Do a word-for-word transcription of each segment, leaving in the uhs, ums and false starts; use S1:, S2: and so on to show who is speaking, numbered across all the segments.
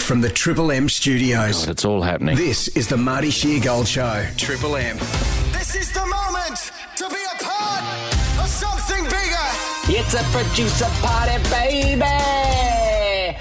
S1: from the Triple M studios.
S2: God, it's all happening.
S1: This is the Marty Sheargold Show. Triple M.
S3: This is the moment to be a part of something bigger.
S4: It's a producer party, baby.
S3: Hey!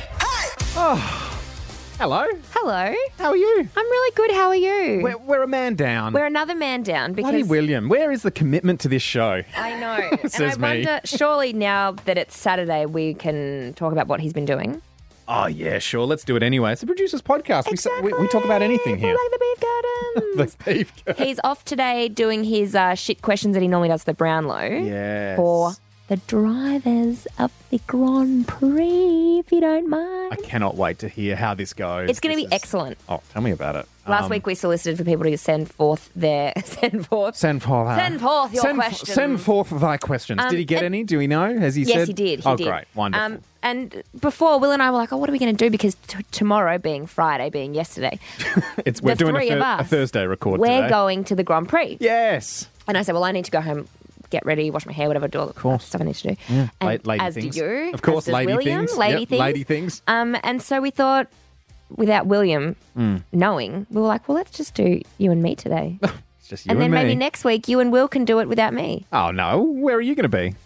S5: Oh, hello.
S6: Hello.
S5: How are you?
S6: I'm really good. How are you?
S5: We're, we're a man down.
S6: We're another man down because
S5: Bloody William, where is the commitment to this show?
S6: I know. and I
S5: Says me.
S6: wonder, surely now that it's Saturday, we can talk about what he's been doing.
S5: Oh, yeah, sure. Let's do it anyway. It's the Producers Podcast.
S6: Exactly.
S5: We, we, we talk about anything here.
S6: Like the beef gardens.
S5: The beef go-
S6: He's off today doing his uh, shit questions that he normally does for the Brownlow.
S5: Yes.
S6: For the drivers of the Grand Prix, if you don't mind.
S5: I cannot wait to hear how this goes.
S6: It's going to
S5: This
S6: be
S5: is-
S6: excellent.
S5: Oh, tell me about it.
S6: Last
S5: Um,
S6: week we solicited for people to send forth their send forth.
S5: Send forth, uh,
S6: Send forth your
S5: send,
S6: questions.
S5: Send forth thy questions.
S6: Um,
S5: did he get
S6: and-
S5: any? Do we know? Has he
S6: Yes,
S5: said?
S6: he did. He
S5: oh,
S6: did.
S5: great. Wonderful.
S6: Um, and before, Will and I were like, oh, what are we going to do? Because t- tomorrow being Friday, being yesterday,
S5: it's, we're
S6: the
S5: doing
S6: three
S5: a,
S6: of
S5: thir- a
S6: us,
S5: Thursday record
S6: we're
S5: today.
S6: going to the Grand Prix.
S5: Yes.
S6: And I said, well, I need to go home, get ready, wash my hair, whatever, do all the
S5: course.
S6: stuff I need to do.
S5: Yeah.
S6: And
S5: La- lady
S6: as
S5: things.
S6: do you.
S5: Of course,
S6: as does
S5: lady
S6: William,
S5: things.
S6: Lady
S5: Yep,
S6: things.
S5: lady things.
S6: Um, and so we thought, without William
S5: Mm.
S6: knowing, we were like, well, let's just do you and me today.
S5: It's just you
S6: and
S5: and,
S6: then
S5: me.
S6: maybe next week you and Will can do it without me.
S5: Oh, no. Where are you going to be?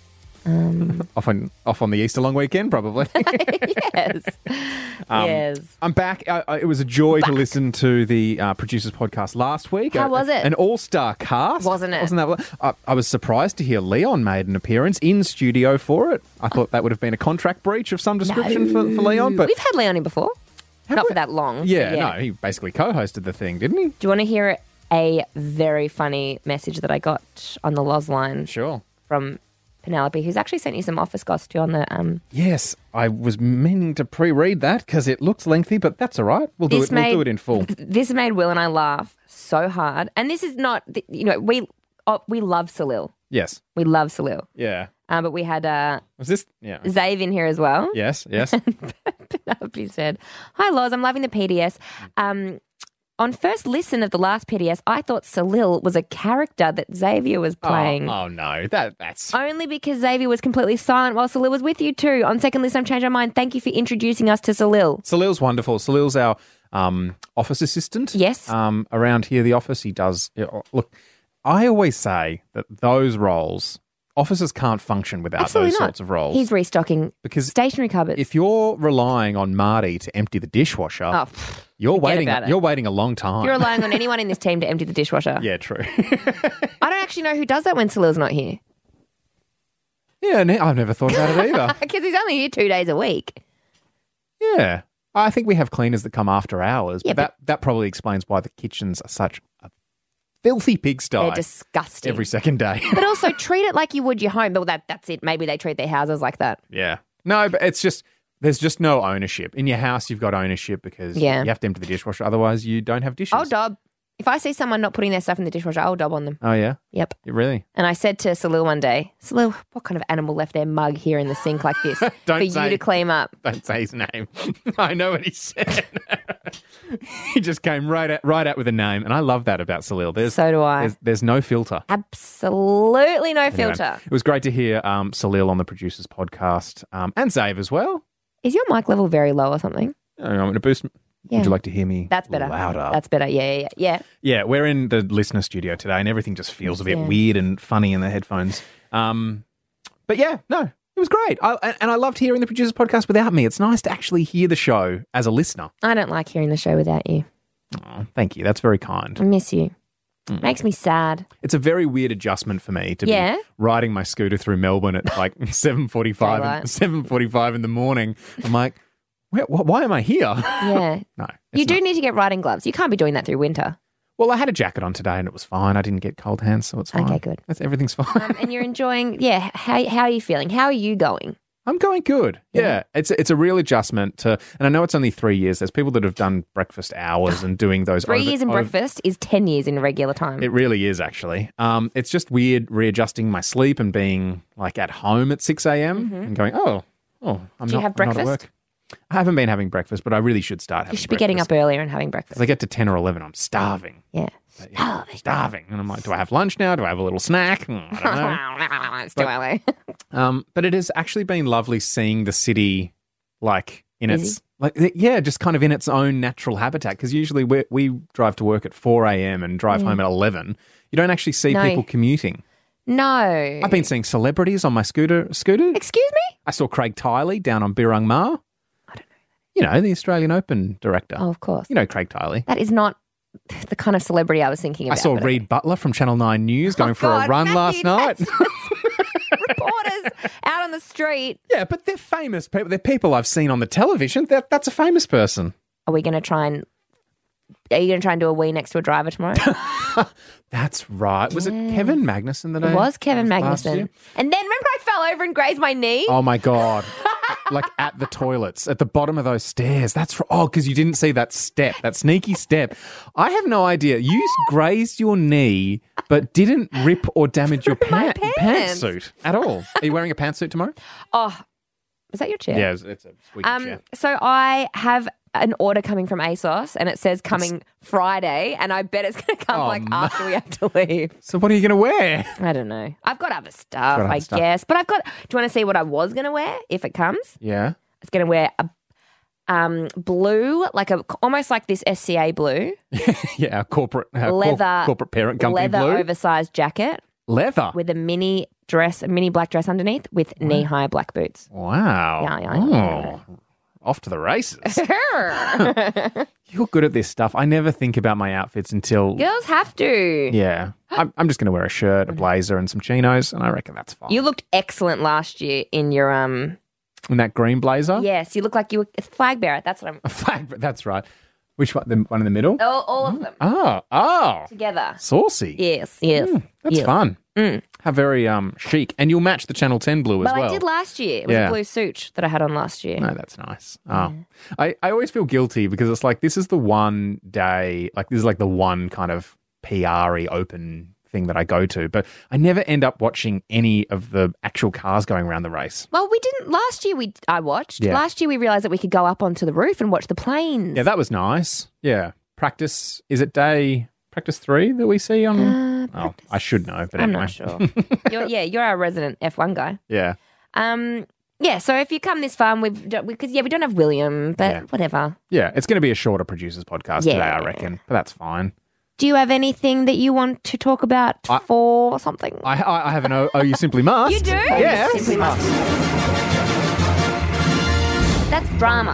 S6: Um,
S5: off on off on the Easter long weekend, probably.
S6: yes.
S5: Um,
S6: yes.
S5: I'm back. I, I, it was a joy to listen to the uh, Producers Podcast last week.
S6: How
S5: A-
S6: was it?
S5: An all-star cast.
S6: Wasn't it?
S5: Wasn't that? I, I was surprised to hear Leon made an appearance in studio for it. I thought that would have been a contract breach of some description for, for Leon. But
S6: We've had Leon in before. Not
S5: we?
S6: for that long.
S5: yeah,
S6: but
S5: no, he basically co-hosted the thing, didn't he?
S6: Do you want to hear a very funny message that I got on the Loz line
S5: Sure.
S6: from Penelope, who's actually sent you some office goss too on the... Um,
S5: Yes, I was meaning to pre-read that because it looks lengthy, but that's all right. We'll do
S6: This
S5: it. We'll
S6: made-
S5: do it in full.
S6: this made Will and I laugh so hard. And this is not... You know, we oh, we love Salil.
S5: Yes.
S6: We love Salil.
S5: Yeah.
S6: Um, but we had uh,
S5: Was this? Yeah.
S6: Zave in here as well.
S5: Yes. Yes.
S6: Penelope said, hi, Loz, I'm loving the P D S. Um, on first listen of the last P D S, I thought Salil was a character that Xavier was playing.
S5: Oh, oh no, that that's
S6: Only because Xavier was completely silent while Salil was with you too. On second listen, I've changed my mind. Thank you for introducing us to Salil.
S5: Salil's wonderful. Salil's our um, office assistant.
S6: Yes.
S5: Um, around here, the office, he does. yeah, look, I always say that those roles, officers can't function without
S6: Absolutely
S5: those
S6: not.
S5: sorts of roles.
S6: He's restocking
S5: because
S6: stationery cupboards.
S5: if you're relying on Marty to empty the dishwasher,
S6: oh, pff,
S5: you're
S6: forget
S5: waiting.
S6: about it.
S5: You're waiting a long time.
S6: you're relying on anyone in this team to empty the dishwasher.
S5: yeah, true.
S6: I don't actually know who does that when Salil's not here.
S5: yeah, ne- I've never thought about it either.
S6: Because he's only here two days a week.
S5: Yeah. I think we have cleaners that come after hours,
S6: Yeah,
S5: but that, that probably explains why the kitchens are such a filthy pigsty
S6: They're disgusting.
S5: every second day.
S6: But also treat it like you would your home. But that, that's it. Maybe they treat their houses like that.
S5: Yeah. No, but it's just, there's just no ownership. In your house, you've got ownership because
S6: Yeah.
S5: you have to empty the dishwasher. Otherwise, you don't have dishes.
S6: I'll dob. If I see someone not putting their stuff in the dishwasher, I'll dob on them.
S5: Oh, yeah?
S6: Yep.
S5: You really?
S6: And I said to Salil one day, Salil, what kind of animal left their mug here in the sink like this
S5: Don't
S6: for
S5: say-
S6: you to clean up?
S5: Don't say his name. I know what he said. He just came right out, right out with a name. And I love that about Salil. There's,
S6: So do I.
S5: There's, there's no filter.
S6: Absolutely no
S5: Anyway,
S6: filter.
S5: it was great to hear um, Salil on the Producers Podcast um, and Zave as well.
S6: Is your mic level very low or something?
S5: I'm going to boost.
S6: Yeah.
S5: Would you like to hear me
S6: That's better.
S5: louder?
S6: That's better. Yeah, yeah, yeah.
S5: Yeah, we're in the listener studio today and everything just feels a bit
S6: Yeah.
S5: weird and funny in the headphones. Um, but yeah, no, it was great. I, and- and I loved hearing the Producers Podcast without me. It's nice to actually hear the show as a listener.
S6: I don't like hearing the show without you.
S5: Oh, thank you. That's very kind.
S6: I miss you.
S5: Mm.
S6: Makes me sad.
S5: It's a very weird adjustment for me to
S6: Yeah?
S5: be riding my scooter through Melbourne at like seven forty-five,
S6: Daylight.
S5: in, seven forty-five in the morning. I'm like, where, wh- why am I here?
S6: Yeah.
S5: No.
S6: You
S5: it's
S6: do
S5: not.
S6: need to get riding gloves. You can't be doing that through winter.
S5: Well, I had a jacket on today and it was fine. I didn't get cold hands, so it's fine.
S6: Okay, good.
S5: That's, everything's fine.
S6: Um, and you're enjoying, yeah, how, how are you feeling? How are you going?
S5: I'm going good. Yeah.
S6: Yeah.
S5: It's it's a real adjustment to, and I know it's only three years. There's people that have done breakfast hours and doing those.
S6: Three
S5: over-
S6: years in
S5: over-
S6: breakfast is ten years in regular time.
S5: It really is actually. Um, it's just weird readjusting my sleep and being like at home at six a.m. and going, oh, oh, I'm
S6: Do you
S5: not,
S6: have
S5: I'm not at
S6: breakfast?
S5: work. I haven't been having breakfast, but I really should start having
S6: you should be getting up
S5: breakfast.
S6: earlier and having breakfast.
S5: As I get to ten or eleven, I'm starving.
S6: Yeah.
S5: But, yeah, starving. And I'm like, do I have lunch now? Do I have a little snack? Hmm, I don't know.
S6: It's too early.
S5: Um, but it has actually been lovely seeing the city, like in
S6: Busy?
S5: its Like, yeah, just kind of in its own natural habitat. Because usually we we drive to work at four a.m. and drive home at eleven. You don't actually see
S6: No.
S5: people commuting.
S6: No.
S5: I've been seeing celebrities on my scooter. Scooter.
S6: Excuse me?
S5: I saw Craig Tiley down on Birrung Ma. I don't know. You know, the Australian Open director.
S6: Oh, of course.
S5: You know Craig Tiley.
S6: That is not the kind of celebrity I was thinking
S5: I
S6: about.
S5: saw
S6: but-
S5: Reed Butler from Channel nine News going
S6: Oh,
S5: for
S6: God,
S5: a run
S6: Matthew,
S5: last night.
S6: that's- Reporters out on the street.
S5: Yeah, but they're famous people. They're people I've seen on the television. That that's a famous person.
S6: Are we going to try and... Are you going to try and do a wee next to a driver tomorrow?
S5: That's right. Was it Kevin Magnuson that I
S6: It was Kevin
S5: last
S6: Magnuson.
S5: year?
S6: And then remember I fell over and grazed my knee?
S5: Oh my God. Like at the toilets, at the bottom of those stairs. That's r- oh, because you didn't see that step, that sneaky step. I have no idea. You grazed your knee, but didn't rip or damage your
S6: My
S5: pant-
S6: pants.
S5: pantsuit at all. Are you wearing a pantsuit tomorrow?
S6: Oh, was that your chair?
S5: Yeah, it's, it's a squeaky
S6: Um,
S5: chair.
S6: so I have an order coming from ASOS and it says coming Friday and I bet it's going to come
S5: Oh,
S6: like
S5: ma-
S6: after we have to leave.
S5: So what are you going to wear?
S6: I don't know. I've got other stuff,
S5: Got other
S6: I
S5: stuff.
S6: guess. But I've got, do you want to see what I was going to wear if it comes?
S5: Yeah.
S6: I was going to wear a um, blue, like a almost like this S C A blue,
S5: Yeah, our corporate, our cor-
S6: leather,
S5: corporate parent company
S6: leather
S5: blue.
S6: oversized jacket
S5: Leather.
S6: with a mini dress, a mini black dress underneath with knee high black boots.
S5: Wow.
S6: Yeah, yeah, yeah,
S5: Oh, off to the races.
S6: Girls
S5: You're good at this stuff. I never think about my outfits until...
S6: have to.
S5: Yeah. I'm, I'm just going to wear a shirt, a blazer and some chinos, and I reckon that's fine.
S6: You looked excellent last year in your um.
S5: In that green blazer?
S6: Yes, you look like you were a flag bearer. That's what I'm.
S5: A flag, but that's right. Which one? The one in the middle?
S6: All, all of them
S5: Oh, oh.
S6: together.
S5: Saucy.
S6: Yes, yes.
S5: That's
S6: yes.
S5: fun. How very um chic. And you'll match the Channel ten blue as
S6: Well,
S5: well.
S6: I did last year. It was
S5: Yeah.
S6: a blue suit that I had on last year.
S5: No, that's nice. Oh. I, I always feel guilty because it's like this is the one day, like this is like the one kind of P R-y open thing that I go to, but I never end up watching any of the actual cars going around the race.
S6: Well, we didn't last year. We I watched
S5: Yeah.
S6: last year. We realized that we could go up onto the roof and watch the planes.
S5: Yeah, that was nice. Yeah. Practice, is it day practice three that we see on?
S6: Uh,
S5: oh, I should know, but
S6: I'm
S5: anyway.
S6: not sure. you're, yeah, you're our resident F one guy.
S5: Yeah.
S6: Um, yeah. So if you come this far, and we've because yeah, we don't have William, but
S5: Yeah.
S6: whatever.
S5: Yeah, it's going to be a shorter producers podcast
S6: Yeah.
S5: today, I reckon, but that's fine.
S6: Do you have anything that you want to talk about
S5: I-
S6: for something?
S5: I, I, I have an oh, oh, you simply must.
S6: You do?
S5: Yeah.
S6: Simply must. That's drama.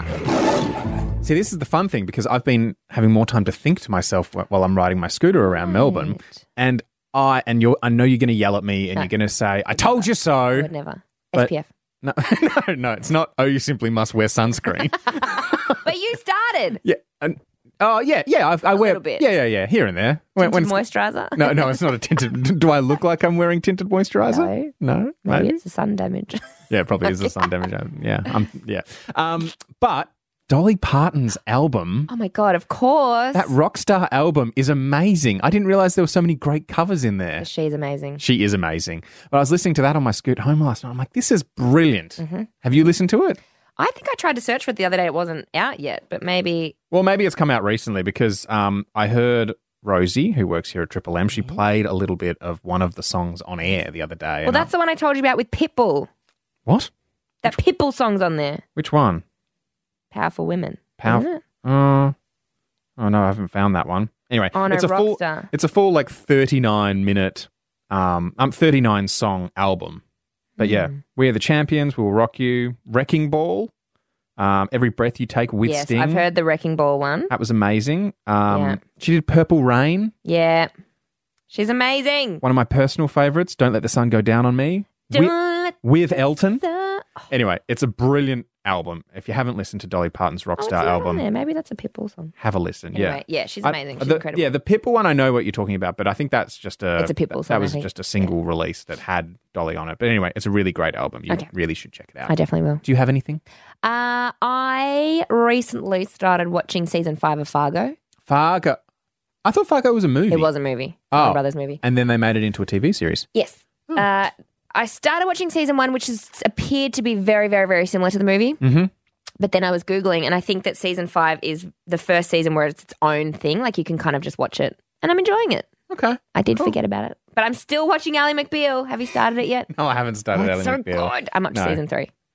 S5: See, this is the fun thing because I've been having more time to think to myself wh- while I'm riding my scooter around Melbourne,
S6: Right.
S5: and I and you're I know you're going to yell at me and
S6: No.
S5: you're going to say, "I told you
S6: I
S5: so."
S6: would never.
S5: But-
S6: S P F.
S5: No, no, no, it's not. Oh, you simply must wear sunscreen.
S6: But you started.
S5: yeah, and oh yeah, yeah. I, I wear
S6: little bit.
S5: yeah, yeah, yeah, here and there. When,
S6: Tinted
S5: it's-
S6: moisturizer.
S5: no, no, it's not a tinted. Do I look like I'm wearing tinted moisturizer?
S6: No.
S5: no,
S6: Maybe it's the sun damage.
S5: Yeah, it probably is the sun damage. Yeah, I'm, yeah. Um, but Dolly Parton's album.
S6: Oh my god! Of course.
S5: That Rockstar album is amazing. I didn't realize there were so many great covers in there.
S6: She's amazing.
S5: She is amazing. But I was listening to that on my scoot home last night. I'm like, this is brilliant.
S6: Mm-hmm.
S5: Have you listened to it?
S6: I think I tried to search for it the other day. It wasn't out yet, but maybe.
S5: Well, maybe it's come out recently because um, I heard Rosie, who works here at Triple M, she played a little bit of one of the songs on air the other day.
S6: Well, that's the one I told you about with Pitbull.
S5: What?
S6: That Pitbull song's on there.
S5: Which one?
S6: Powerful Women.
S5: Power.
S6: Isn't it?
S5: Uh, oh no, I haven't found that one. Anyway,
S6: Oh, no,
S5: it's a full.
S6: Rockstar.
S5: It's a full like thirty-nine minute, um, um, thirty-nine song album. But yeah,
S6: Hmm.
S5: We Are the Champions, We Will Rock You, Wrecking Ball, um, Every Breath You Take with
S6: Yes,
S5: Sting.
S6: I've heard the Wrecking Ball one.
S5: That was amazing. Um,
S6: Yeah.
S5: She did Purple Rain,
S6: Yeah. She's amazing.
S5: one of my personal favorites. Don't Let the Sun Go Down on Me.
S6: Don't
S5: With,
S6: let
S5: with Elton.
S6: the-
S5: Anyway, it's a brilliant album. If you haven't listened to Dolly Parton's
S6: Oh, it's
S5: Rockstar
S6: not on
S5: album,
S6: there. Maybe that's a Pitbull song.
S5: have a listen.
S6: Anyway,
S5: yeah,
S6: yeah, she's
S5: I-
S6: amazing. She's
S5: the,
S6: incredible.
S5: Yeah, the Pitbull one, I know what you're talking about, but I think that's just a
S6: It's a Pitbull
S5: That,
S6: song, I
S5: was
S6: think.
S5: just a single release that had Dolly on it. But anyway, it's a really great album. You
S6: Okay.
S5: really should check it out.
S6: I definitely will.
S5: Do you have anything?
S6: Uh, I recently started watching season five of Fargo.
S5: Fargo. I thought Fargo was a movie.
S6: It was a movie.
S5: Oh.
S6: Warner Brothers movie.
S5: And then they made it into a T V series.
S6: Yes. Uh, I started watching season one, which is appeared to be very, very, very similar to the movie.
S5: Mm-hmm.
S6: But then I was Googling, and I think that season five is the first season where it's its own thing. Like, you can kind of just watch it. And I'm enjoying it.
S5: Okay.
S6: I did forget about it. But I'm still watching Ally McBeal. Have you started it yet?
S5: No, I haven't started
S6: Oh,
S5: Ally
S6: it's so
S5: McBeal.
S6: good. I'm up to
S5: No.
S6: season three.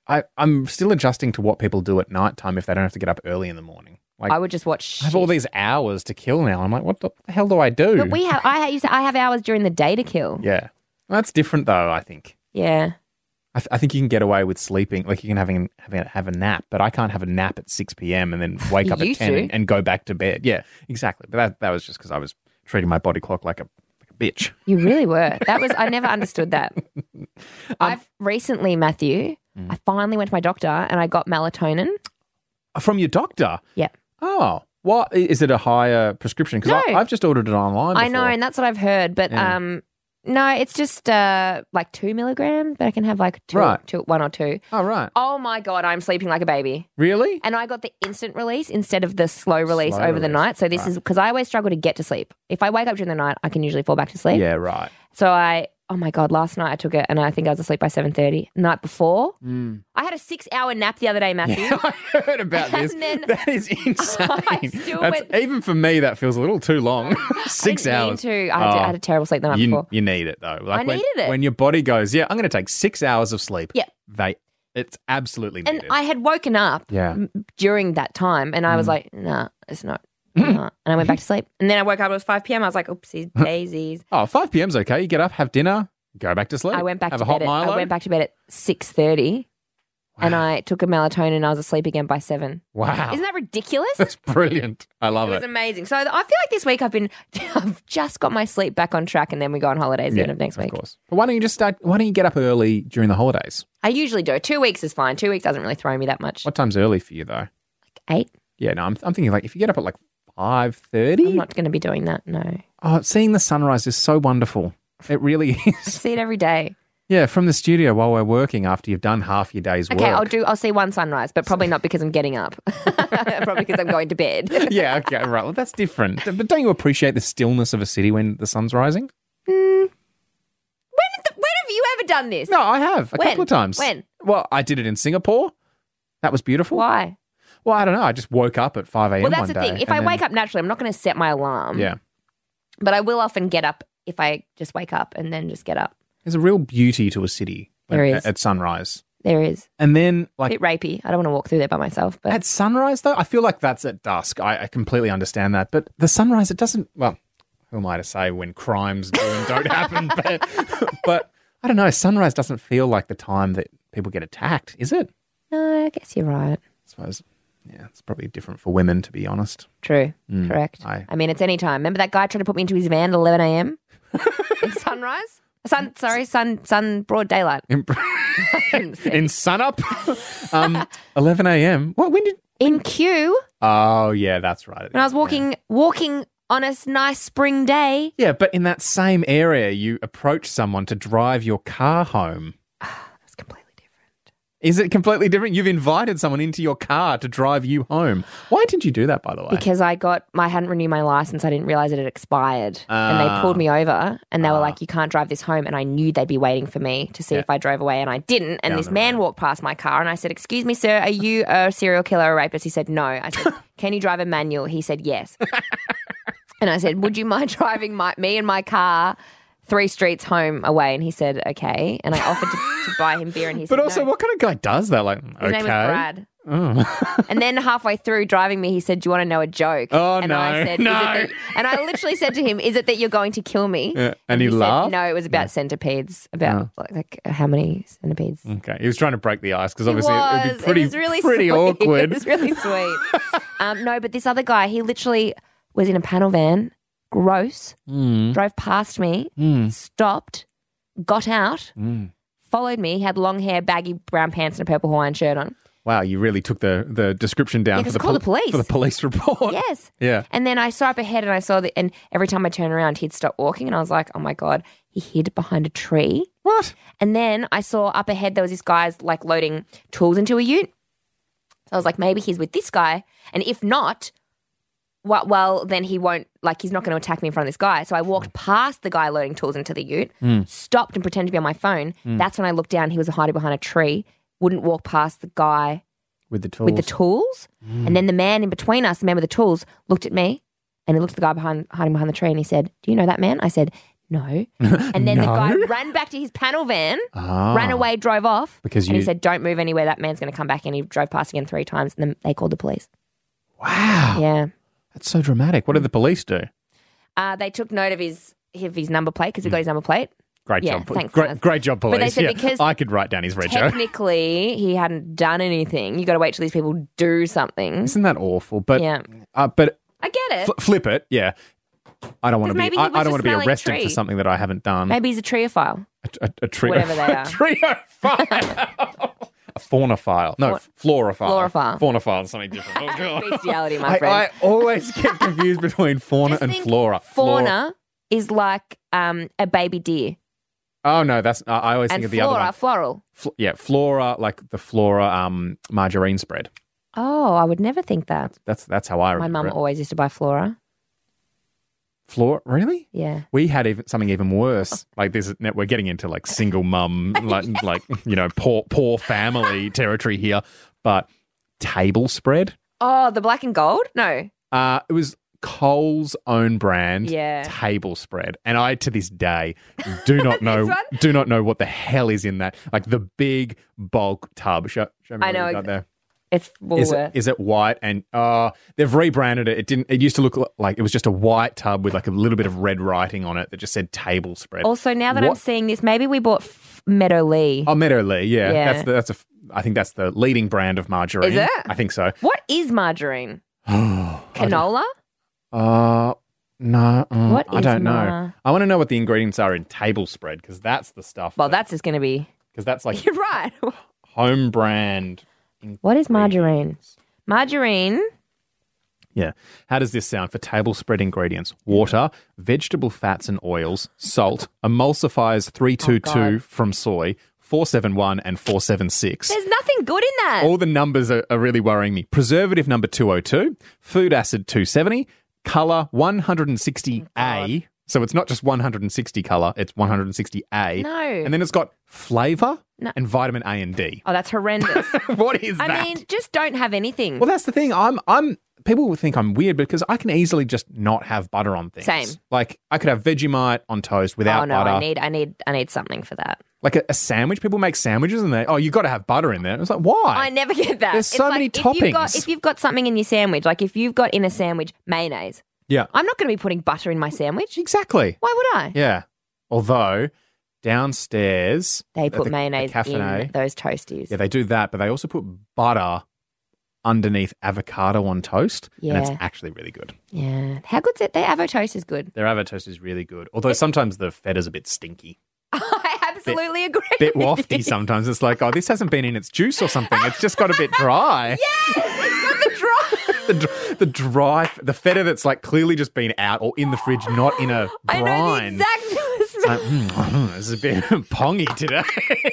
S5: I, I'm still adjusting to what people do at night time if they don't have to get up early in the morning. Like,
S6: I would just watch.
S5: I have all
S6: shit.
S5: these hours to kill now. I'm like, what the hell do I do?
S6: But we have. I ha- used to, I have hours during the day to kill.
S5: Yeah. Well, that's different though, I think.
S6: Yeah.
S5: I, th- I think you can get away with sleeping, like you can have a, have a, have a nap, but I can't have a nap at six p.m. and then wake
S6: You
S5: up at
S6: used
S5: ten
S6: to.
S5: and, and go back to bed. Yeah, exactly. But that, that was just because I was treating my body clock like a, like a bitch.
S6: You really were. That was. I never understood that.
S5: Um,
S6: I've recently, Matthew.
S5: Mm.
S6: I finally went to my doctor and I got melatonin.
S5: From your doctor?
S6: Yeah.
S5: Oh, what? Is it a higher prescription? Because
S6: No.
S5: I've just ordered it online
S6: I know,
S5: before.
S6: and that's what I've heard. But
S5: Yeah.
S6: um, no, it's just uh like two milligrams. But I can have like two,
S5: Right.
S6: two, one or two.
S5: Oh, right.
S6: Oh my god, I'm sleeping like a baby.
S5: Really?
S6: And I got the instant release instead of the slow release
S5: Slow
S6: over the
S5: release.
S6: night. So this
S5: Right.
S6: is because I always struggle to get to sleep. If I wake up during the night, I can usually fall back to sleep.
S5: Yeah, right.
S6: So I, oh my God, last night I took it and I think I was asleep by seven thirty. Night before, I had a six hour nap the other day, Matthew.
S5: I heard about this.
S6: And then
S5: that is insane.
S6: still
S5: That's,
S6: went-
S5: even for me, that feels a little too long. Six
S6: I didn't
S5: hours.
S6: mean to. I had,
S5: Oh.
S6: I had a terrible sleep the night
S5: You,
S6: before.
S5: you need it though. Like
S6: I
S5: when,
S6: needed it.
S5: When your body goes, yeah, I'm going to take six hours of sleep.
S6: Yeah.
S5: They, it's absolutely
S6: And
S5: needed.
S6: I had woken up
S5: Yeah.
S6: m- during that time and I
S5: Mm.
S6: was like, nah, it's not. nah. And I went back to sleep. And then I woke up, it was five p.m. I was like, oopsie daisies.
S5: Oh, five p.m.'s okay. You get up, have dinner, go back to sleep.
S6: I went back
S5: have
S6: to
S5: a hot
S6: bed. At,
S5: Milo.
S6: I went back to bed at six thirty and I took a melatonin and I was asleep again by seven.
S5: Wow.
S6: Isn't that ridiculous?
S5: That's brilliant. I love
S6: It
S5: it.
S6: was amazing. So I feel like this week I've been, I've just got my sleep back on track, and then we go on holidays the end of next week.
S5: Of course. But why don't you just start? Why don't you get up early during the holidays?
S6: I usually do. Two weeks is fine. Two weeks doesn't really throw me that much.
S5: What time's early for you though?
S6: Eight?
S5: Yeah, no, I'm, I'm thinking like if you get up at like five thirty.
S6: I'm not going to be doing that. No.
S5: Oh, seeing the sunrise is so wonderful. It really
S6: I
S5: is.
S6: see it every day.
S5: Yeah, from the studio while we're working after you've done half your day's
S6: Okay,
S5: work.
S6: I'll do. I'll see one sunrise, but probably not because I'm getting up. Probably because I'm going to bed.
S5: Yeah, okay, right. Well, that's different. But don't you appreciate the stillness of a city when the sun's rising?
S6: When, did the, when have you ever done this?
S5: No, I have a
S6: When?
S5: couple of times.
S6: When?
S5: Well, I did it in Singapore. That was beautiful.
S6: Why?
S5: Well, I don't know. I just woke up at five a.m.
S6: Well, that's
S5: one
S6: the
S5: day.
S6: thing. If
S5: and
S6: I
S5: then-
S6: wake up naturally, I'm not going to set my alarm.
S5: Yeah.
S6: But I will often get up if I just wake up and then just get up.
S5: There's a real beauty to a city
S6: There
S5: at,
S6: is.
S5: at sunrise.
S6: There is.
S5: And then,
S6: A
S5: like,
S6: bit rapey. I don't want to walk through there by myself. But
S5: at sunrise, though, I feel like that's at dusk. I, I completely understand that. But the sunrise, it doesn't, well, who am I to say when crimes do and don't happen? But, but I don't know. Sunrise doesn't feel like the time that people get attacked, is it?
S6: no, I guess you're right.
S5: I suppose, yeah, it's probably different for women, to be honest.
S6: True. Correct.
S5: Mm, I-
S6: I mean, it's any time. Remember that guy tried to put me into his van at eleven a.m.? in sunrise? Sun, sorry, sun, sun, broad daylight.
S5: In, in sunup, um, eleven a.m. What? When did?
S6: In queue,
S5: Oh, yeah, that's right.
S6: when I was walking, walking on a s- nice spring day.
S5: Yeah, but in that same area, you approach someone to drive your car home.
S6: That's completely different.
S5: Is it completely different? You've invited someone into your car to drive you home. Why did you do that, by the way?
S6: Because I got, I hadn't renewed my license. I didn't realize it had expired. and
S5: Ah.
S6: they pulled me over and they were like, you can't drive this home. And I knew they'd be waiting for me to see
S5: Yeah.
S6: if I drove away. And I didn't. And
S5: Down
S6: this
S5: the
S6: man
S5: road.
S6: walked past my car and I said, excuse me, sir, are you a serial killer or rapist? He said, no. I said, can you drive a manual? He said, yes. And I said, would you mind driving my, me and my car three streets home away? And he said, okay. And I offered to, to buy him beer and he said,
S5: but also,
S6: no.
S5: what kind of guy does that? Like,
S6: His
S5: okay.
S6: name was Brad.
S5: Oh.
S6: And then halfway through driving me, he said, do you want to know a joke?
S5: Oh,
S6: and
S5: no,
S6: I said,
S5: no.
S6: Is it that, and I literally said to him, is it that you're going to kill me?
S5: Yeah, and he
S6: said,
S5: laughed?
S6: no, it was about centipedes. About like, like how many centipedes?
S5: Okay, he was trying to break the ice because
S6: It
S5: obviously it would
S6: was.
S5: be pretty,
S6: it was really
S5: pretty
S6: sweet.
S5: awkward.
S6: It was really sweet. um, no, but this other guy, he literally was in a panel van, gross,
S5: Mm.
S6: drove past me, stopped, got out, followed me. He had long hair, baggy brown pants, and a purple Hawaiian shirt on.
S5: Wow, you really took the, the description down
S6: Yeah,
S5: for
S6: 'cause
S5: the,
S6: call the police.
S5: for the police report.
S6: Yes.
S5: Yeah.
S6: And then I saw up ahead and I saw that, and every time I turned around, he'd stop walking. And I was like, oh my God, he hid behind a tree.
S5: What?
S6: And then I saw up ahead, there was this guy's like loading tools into a ute. So I was like, maybe he's with this guy. And if not, well, well then he won't, like, he's not going to attack me in front of this guy. So I walked past the guy loading tools into the ute, stopped and pretended to be on my phone. That's when I looked down. He was hiding behind a tree, wouldn't walk past the guy
S5: With the tools.
S6: with the tools. And then the man in between us, the man with the tools, looked at me and he looked at the guy behind hiding behind the tree and he said, do you know that man? I said, No. And then the
S5: No?
S6: guy ran back to his panel van,
S5: Ah.
S6: ran away, drove off.
S5: Because
S6: and
S5: you-
S6: he said, don't move anywhere. That man's going to come back. And he drove past again three times. And then they called the police.
S5: Wow.
S6: Yeah.
S5: That's so dramatic. What did the police do?
S6: Uh, they took note of his of his number plate because we got his number plate.
S5: Great
S6: Yeah,
S5: job. pol-
S6: thanks,
S5: great,
S6: guys.
S5: great job, police.
S6: But they said
S5: Yeah,
S6: because
S5: I could write down his rego.
S6: Technically, he hadn't done anything. You got to wait till these people do something.
S5: Isn't that awful? But
S6: Yeah.
S5: uh, but
S6: I get it.
S5: fl- flip it. Yeah. I don't want to be.
S6: maybe he
S5: I,
S6: was
S5: I don't
S6: just
S5: want to be
S6: smelling a
S5: arrested for
S6: tree.
S5: something that I haven't done.
S6: Maybe he's a triophile.
S5: a, a, a trio,
S6: Whatever they are.
S5: a triophile. A faunophile. No,
S6: Flor-
S5: florophile.
S6: Florophile.
S5: Faunophile is something different. Oh, God.
S6: Bestiality, my
S5: I,
S6: friend.
S5: I always get confused between fauna
S6: Just
S5: and
S6: think
S5: flora.
S6: Fauna is like um, a baby deer.
S5: Oh no, that's uh, I always
S6: And
S5: think of the
S6: flora,
S5: other one.
S6: floral.
S5: Fl- yeah, flora, like the flora um, margarine spread.
S6: Oh, I would never think that.
S5: That's that's how I
S6: My
S5: remember
S6: mum
S5: it.
S6: always used to buy flora.
S5: Flora, really?
S6: Yeah.
S5: We had even something even worse. Like this, we're getting into like single mum, like like you know, poor poor family territory here. But table spread.
S6: Oh, the black and gold? No.
S5: Uh, it was Coles' own brand
S6: Yeah.
S5: table spread, and I to this day do not know
S6: one?
S5: do not know what the hell is in that. Like the big bulk tub. Show, show me
S6: I
S5: what
S6: know
S5: you got
S6: ex-
S5: there.
S6: It's
S5: Is
S6: Woolworth.
S5: it, is it white? And uh, they've rebranded it. It didn't. It used to look like it was just a white tub with like a little bit of red writing on it that just said table spread.
S6: Also, now that I'm
S5: What-
S6: seeing this, maybe we bought F- Meadow Lee.
S5: Oh, Meadow Lee, yeah,
S6: Yeah.
S5: that's the, that's a. I think that's the leading brand of margarine.
S6: Is it?
S5: I think so.
S6: What is margarine? Canola?
S5: Uh, no, uh,
S6: What
S5: I
S6: is
S5: don't know.
S6: mar-
S5: I want to know what the ingredients are in table spread because that's the stuff.
S6: Well, that's just going to be.
S5: because that's like
S6: You're right.
S5: home brand.
S6: What is margarine? Margarine.
S5: Yeah. How does this sound for table spread ingredients? Water, vegetable fats and oils, salt, emulsifiers three two two
S6: Oh, God.
S5: from soy, four seven one and four seven six.
S6: There's nothing good in that.
S5: All the numbers are, are really worrying me. Preservative number two oh two, food acid two seventy, colour one hundred sixty A. So it's not just one hundred sixty colour, it's one hundred sixty A.
S6: No.
S5: And then it's got flavour
S6: No.
S5: and vitamin A and D.
S6: Oh, that's horrendous.
S5: What is
S6: I
S5: that?
S6: mean, just don't have anything.
S5: Well, that's the thing. I'm, I'm. People will think I'm weird because I can easily just not have butter on things.
S6: Same.
S5: Like I could have Vegemite on toast without
S6: oh no,
S5: butter.
S6: I need, I need, I need something for that.
S5: like a, a sandwich. People make sandwiches and they, oh, you got to have butter in there. It's like, why?
S6: I never get that.
S5: There's
S6: It's
S5: so
S6: like
S5: many
S6: if You've got,
S5: toppings.
S6: if you've got something in your sandwich, like if you've got in a sandwich mayonnaise,
S5: Yeah,
S6: I'm not going to be putting butter in my sandwich.
S5: exactly.
S6: Why would I?
S5: Yeah. Although downstairs
S6: They
S5: at
S6: put
S5: the-
S6: mayonnaise
S5: the cafe,
S6: in those toasties.
S5: yeah, they do that, but they also put butter underneath avocado on toast, and
S6: Yeah.
S5: it's actually really good.
S6: Yeah. How good's it? Their avo toast is good.
S5: Their avocado toast is really good, although sometimes the fetta's a bit stinky.
S6: I absolutely agree.
S5: Bit wafty sometimes. It's like, oh, this hasn't been in its juice or something. It's just got a bit dry.
S6: the dry.
S5: The, dr- the dry, the feta that's like clearly just been out or in the fridge, not in a
S6: I know the
S5: brine.
S6: exact smell.
S5: Like, mm, mm, this is a bit pongy today.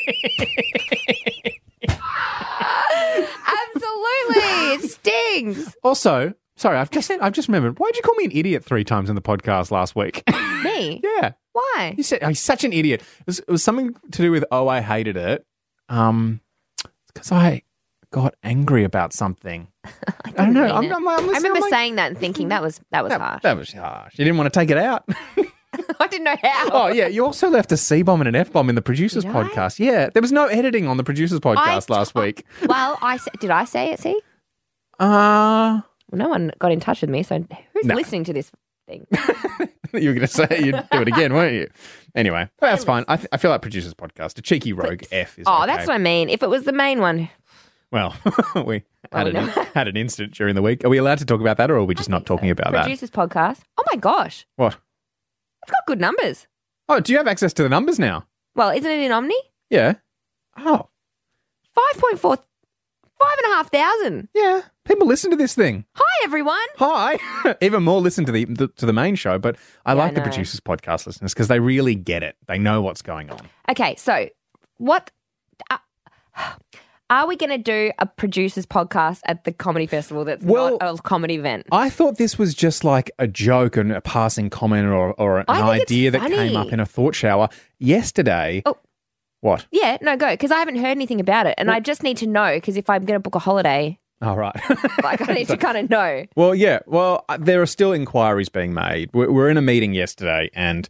S6: Absolutely. It stings.
S5: Also, sorry, I've just I've just remembered. Why'd you call me an idiot three times in the podcast last week?
S6: Me?
S5: Yeah,
S6: Why?
S5: you said, oh, he's such an idiot. It was, it was something to do with, oh, I hated it. Um, because I got angry about something. I, don't know.
S6: mean
S5: I'm,
S6: it.
S5: I'm, I'm,
S6: I remember
S5: I'm like,
S6: saying that and thinking that was that was
S5: that,
S6: harsh.
S5: that was harsh. You didn't want to take it out.
S6: I didn't know how.
S5: Oh, yeah. You also left a C bomb and an F bomb in the producers
S6: Did I?
S5: podcast. Yeah. There was no editing on the producers podcast
S6: I
S5: last
S6: t-
S5: week.
S6: Well, I sa- did I say it? See,
S5: Uh,
S6: well, no one got in touch with me. So who's
S5: No.
S6: listening to this thing?
S5: you were going to say you'd do it again, weren't you? Anyway, that's fine. I, th- I feel like producers podcast. A cheeky rogue F is
S6: Oh,
S5: okay.
S6: that's what I mean. If it was the main one,
S5: Well, we
S6: Well,
S5: had,
S6: we
S5: an,
S6: know.
S5: had an incident during the week. Are we allowed to talk about that or are we just not talking about that?
S6: producers podcast. Oh my gosh,
S5: What?
S6: it's got good numbers.
S5: Oh, do you have access to the numbers now?
S6: Well, isn't it in Omni?
S5: Yeah. Oh,
S6: Five point four, five and a half thousand.
S5: yeah. People listen to this thing.
S6: Hi everyone.
S5: Hi. Even more listen to the, the to the main show, but I
S6: Yeah,
S5: like
S6: I
S5: the
S6: know.
S5: producers podcast listeners because they really get it. They know what's going on.
S6: Okay, so what uh, are we going to do a producers podcast at the comedy festival that's
S5: Well,
S6: not a comedy event?
S5: I thought this was just like a joke and a passing comment or, or an
S6: I think it's
S5: idea that
S6: funny.
S5: came up in a thought shower yesterday.
S6: Oh.
S5: What?
S6: Yeah, no, go because I haven't heard anything about it, and I just need to know because if I'm going to book a holiday,
S5: Oh, right.
S6: like I need to kind of know.
S5: Well, yeah. Well, uh, there are still inquiries being made. We're, we're in a meeting yesterday and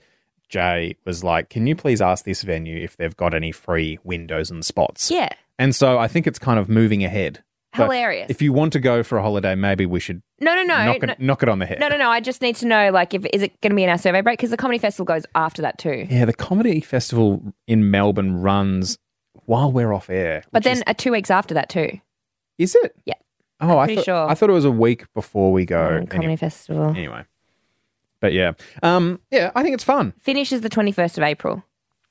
S5: Jay was like, can you please ask this venue if they've got any free windows and spots?
S6: Yeah.
S5: And so I think it's kind of moving ahead. But
S6: Hilarious.
S5: if you want to go for a holiday, maybe we should
S6: No, no, no.
S5: knock, it,
S6: no.
S5: knock it on the head.
S6: No, no, no. I just need to know, like, if is it going to be in our survey break? Because the comedy festival goes after that too.
S5: Yeah, the comedy festival in Melbourne runs while we're off air.
S6: But
S5: which
S6: then
S5: is,
S6: uh, two weeks after that too.
S5: is it?
S6: Yeah.
S5: Oh, I
S6: pretty
S5: thought
S6: sure.
S5: I thought it was a week before we go.
S6: Um, comedy
S5: Any-
S6: festival
S5: anyway, but yeah, um, yeah, I think it's fun.
S6: finishes the twenty-first of April.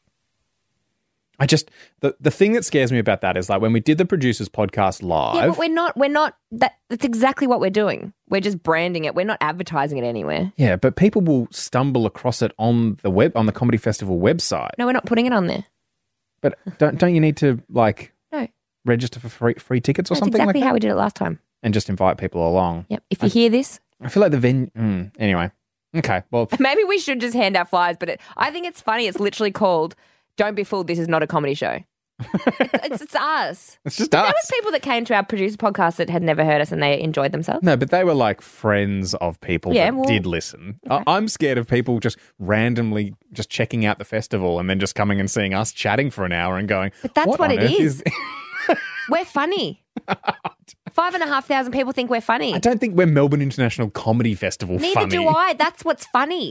S5: I just the the thing that scares me about that is like when we did the producers podcast
S6: Yeah,
S5: live.
S6: but we're not. We're not. That that's exactly what we're doing. We're just branding it. We're not advertising it anywhere.
S5: Yeah, but people will stumble across it on the web on the comedy festival website.
S6: No, we're not putting it on there.
S5: But don't don't you need to like
S6: No,
S5: register for free free tickets or
S6: that's
S5: something
S6: exactly
S5: like that
S6: how we did it last time.
S5: and just invite people along?
S6: Yep. If you hear this,
S5: I feel like the venue. Mm, anyway, okay. Well,
S6: maybe we should just hand out flyers. But it, I think it's funny. It's literally called "Don't Be Fooled. This is not a comedy show." it's, it's, it's us.
S5: it's just
S6: There
S5: us.
S6: was people that came to our producer podcast that had never heard us and they enjoyed themselves.
S5: No, but they were like friends of people
S6: Yeah,
S5: that
S6: well-
S5: did listen. I- I'm scared of people just randomly just checking out the festival and then just coming and seeing us chatting for an hour and going,
S6: But that's what
S5: on
S6: it
S5: earth
S6: is. We're funny. Five and a half thousand people think we're funny.
S5: I don't think we're Melbourne International Comedy Festival
S6: Neither
S5: funny.
S6: do I. That's what's funny.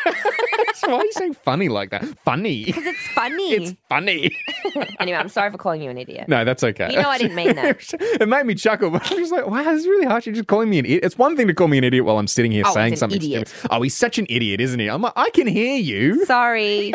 S5: Why are you saying funny like that? Funny.
S6: Because it's funny.
S5: It's funny.
S6: Anyway, I'm sorry for calling you an idiot.
S5: No, that's okay.
S6: You know I didn't mean that.
S5: It made me chuckle, but I'm just like, wow, this is really harsh. You're just calling me an idiot. It's one thing to call me an idiot while I'm sitting here
S6: Oh,
S5: saying
S6: he's an
S5: something
S6: idiot.
S5: stupid. Oh, he's such an idiot, isn't he? I'm like, I can hear you.
S6: Sorry.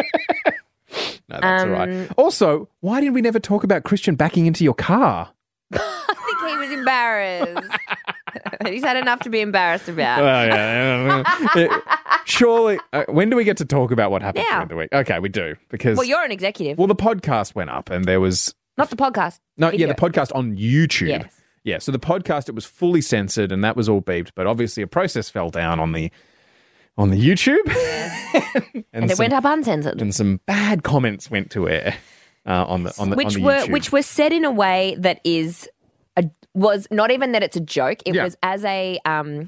S5: No, that's
S6: Um,
S5: all right. Also, why did we never talk about Christian backing into your car?
S6: I think he was embarrassed. He's had enough to be embarrassed about.
S5: Oh, yeah. Uh, Surely, uh, when do we get to talk about what happened
S6: Now.
S5: during the week? Okay, we do. Because,
S6: Well, you're an executive,
S5: well, the podcast went up and there was,
S6: not the podcast.
S5: no,
S6: video.
S5: yeah, the podcast on YouTube.
S6: Yes.
S5: Yeah, so the podcast, it was fully censored and that was all beeped, but obviously a process fell down on the on the YouTube. and
S6: And it
S5: some,
S6: went up uncensored.
S5: and some bad comments went to air uh, on the on the
S6: which
S5: on the
S6: were
S5: YouTube.
S6: which were said in a way that is a, was not even that it's a joke. It
S5: Yeah.
S6: was as a um,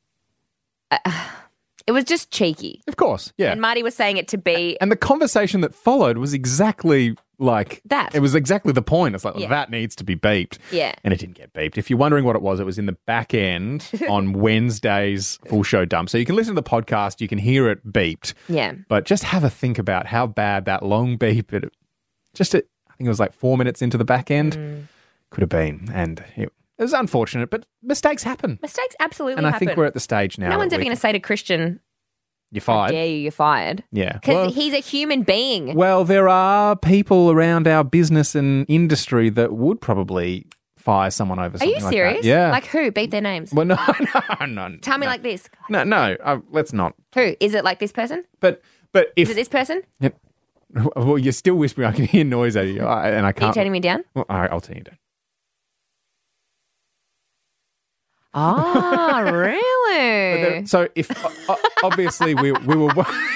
S6: uh, it was just cheeky.
S5: Of course, yeah.
S6: And Marty was saying it to be
S5: And the conversation that followed was exactly like
S6: That.
S5: It was exactly the point. It's like,
S6: Yeah.
S5: that needs to be beeped.
S6: Yeah.
S5: And it didn't get beeped. If you're wondering what it was, it was in the back end on Wednesday's full show dump. So you can listen to the podcast, you can hear it beeped.
S6: yeah.
S5: But just have a think about how bad that long beep, it, just at, I think it was like four minutes into the back end,
S6: Mm.
S5: could have been. And it, it was unfortunate, but mistakes happen.
S6: Mistakes absolutely
S5: And I
S6: happen.
S5: think we're at the stage now.
S6: no one's
S5: that
S6: ever
S5: we
S6: going to
S5: can-
S6: say to Christian,
S5: You're
S6: "How
S5: fired.
S6: dare you, you're fired."
S5: Yeah.
S6: Because
S5: Well-
S6: he's a human being.
S5: Well, there are people around our business and industry that would probably fire someone over
S6: Are
S5: something
S6: you
S5: like that.
S6: serious?
S5: Yeah.
S6: Like who? Beat their names.
S5: well, no, no, no.
S6: Tell me
S5: no.
S6: like this.
S5: No, no. Uh, let's not.
S6: Who? Is it like this person?
S5: But, but if
S6: Is it this person?
S5: Yep. Well, you're still whispering. I can hear noise out of you, I- and I
S6: Are you
S5: can't.
S6: turning me down?
S5: Well, all right, I'll turn you down.
S6: Oh, really?
S5: So if o- obviously we we were.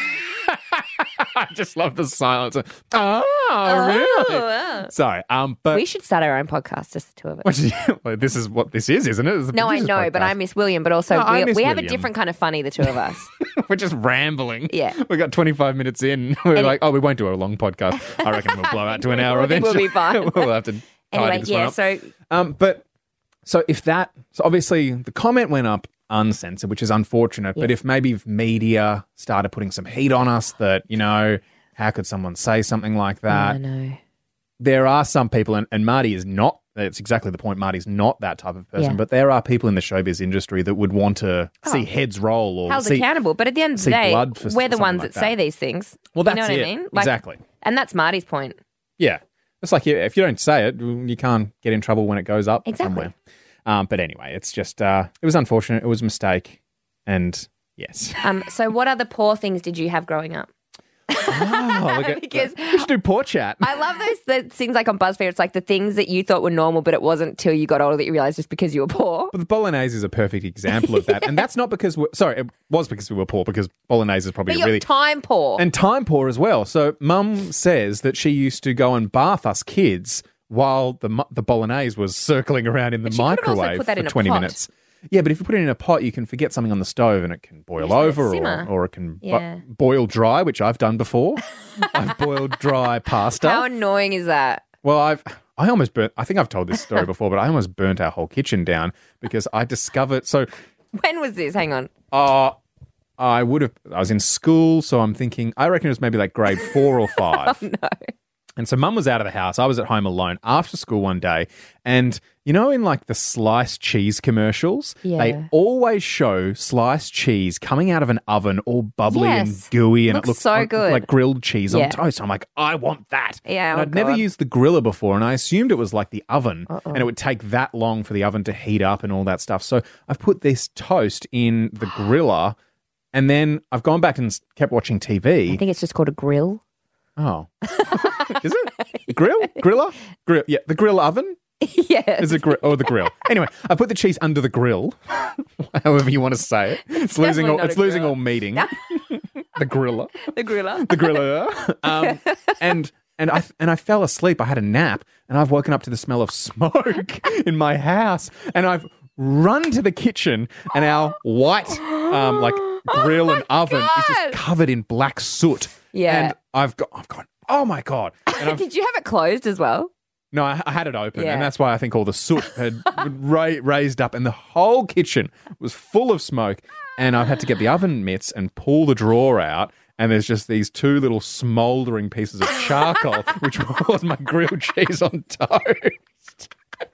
S5: I just love the silence. Oh, really?
S6: wow.
S5: Sorry. Um, but
S6: We should start our own podcast, just the two of us.
S5: Which is- well, this is what this is, isn't it? It's a
S6: No, I
S5: producer's
S6: know, but
S5: podcast.
S6: I miss William. But also,
S5: No, I
S6: we,
S5: miss
S6: we have a
S5: William.
S6: different kind of funny, the two of us.
S5: We're just rambling.
S6: Yeah.
S5: We got twenty-five minutes in. We're
S6: And-
S5: like, oh, we won't do a long podcast. I reckon we'll blow out to an hour
S6: I think we'll
S5: eventually.
S6: be fine.
S5: we'll have to tidy
S6: Anyway,
S5: this one
S6: yeah.
S5: up.
S6: So
S5: Um, but so if that, so obviously the comment went up uncensored, which is unfortunate. But if maybe if media started putting some heat on us, that you know, how could someone say something like that?
S6: I know.
S5: There are some people, and, and Marty is not. It's exactly the point. Marty's not that type of person,
S6: Yeah.
S5: but there are people in the showbiz industry that would want to see
S6: Oh.
S5: heads roll or
S6: Held
S5: see.
S6: accountable, but at the end of
S5: see
S6: the day,
S5: blood for
S6: we're the
S5: something
S6: ones
S5: like
S6: that, say
S5: that.
S6: these things.
S5: Well, that's
S6: you know what
S5: it.
S6: I mean? Like,
S5: Exactly.
S6: And that's Marty's point.
S5: Yeah. It's like if you don't say it, you can't get in trouble when it goes up
S6: Exactly.
S5: somewhere. Um, but anyway, it's just, uh, it was unfortunate. It was a mistake. And yes.
S6: Um. So, what other poor things did you have growing up?
S5: Oh, look at
S6: Because
S5: we should do poor chat.
S6: I love those the things like on BuzzFeed. It's like the things that you thought were normal, but it wasn't till you got older that you realized just because you were poor.
S5: But the bolognese is a perfect example of that. And that's not because we're, sorry, it was because we were poor, because bolognese is probably
S6: But
S5: a
S6: you're
S5: really,
S6: time poor.
S5: and time poor as well. So mum says that she used to go and bath us kids while the mu- the bolognese was circling around in the
S6: But she could have also
S5: microwave
S6: put that
S5: for
S6: in a
S5: twenty
S6: pot.
S5: minutes. Yeah, but if you put it in a pot, you can forget something on the stove and it can boil
S6: Just let it
S5: over, or,
S6: simmer.
S5: or it can bu-
S6: Yeah.
S5: boil dry, which I've done before. I've boiled dry pasta.
S6: How annoying is that?
S5: Well, I've I almost burnt. I think I've told this story before, but I almost burnt our whole kitchen down because I discovered. So,
S6: When was this? Hang on.
S5: uh, I would have. I was in school, so I'm thinking. I reckon it was maybe like grade four or five.
S6: Oh, no.
S5: And so Mum was out of the house. I was at home alone after school one day. And you know, in like the sliced cheese commercials,
S6: Yeah.
S5: they always show sliced cheese coming out of an oven all bubbly
S6: Yes.
S5: and gooey. And
S6: Looks
S5: it looks
S6: so
S5: like,
S6: good.
S5: like grilled cheese
S6: Yeah.
S5: on toast. I'm like, I want that.
S6: Yeah,
S5: And
S6: oh
S5: I'd never
S6: God.
S5: used the griller before. And I assumed it was like the oven.
S6: Uh-uh.
S5: And it would take that long for the oven to heat up and all that stuff. So I've put this toast in the griller. And then I've gone back and s- kept watching T V.
S6: I think it's just called a grill.
S5: Oh. Is it? Grill? Griller? Grill. Yeah, the grill oven
S6: Yeah.
S5: is a grill. Or the grill. Anyway, I put the cheese under the grill, however you want to say it. It's losing
S6: definitely
S5: all,
S6: not
S5: it's
S6: a
S5: losing
S6: grill.
S5: all meaning. The griller.
S6: the griller.
S5: The griller. Um, and and I and I fell asleep. I had a nap and I've woken up to the smell of smoke in my house. And I've run to the kitchen and our white um, like grill and oven is just
S6: God.
S5: covered in black soot.
S6: Yeah.
S5: And I've got I've gone, oh my God. And I've
S6: Did you have it closed as well?
S5: No, I, I had it open,
S6: Yeah.
S5: and that's why I think all the soot had ra- raised up, and the whole kitchen was full of smoke. And I've had to get the oven mitts and pull the drawer out, and there's just these two little smouldering pieces of charcoal, which was my grilled cheese on toast.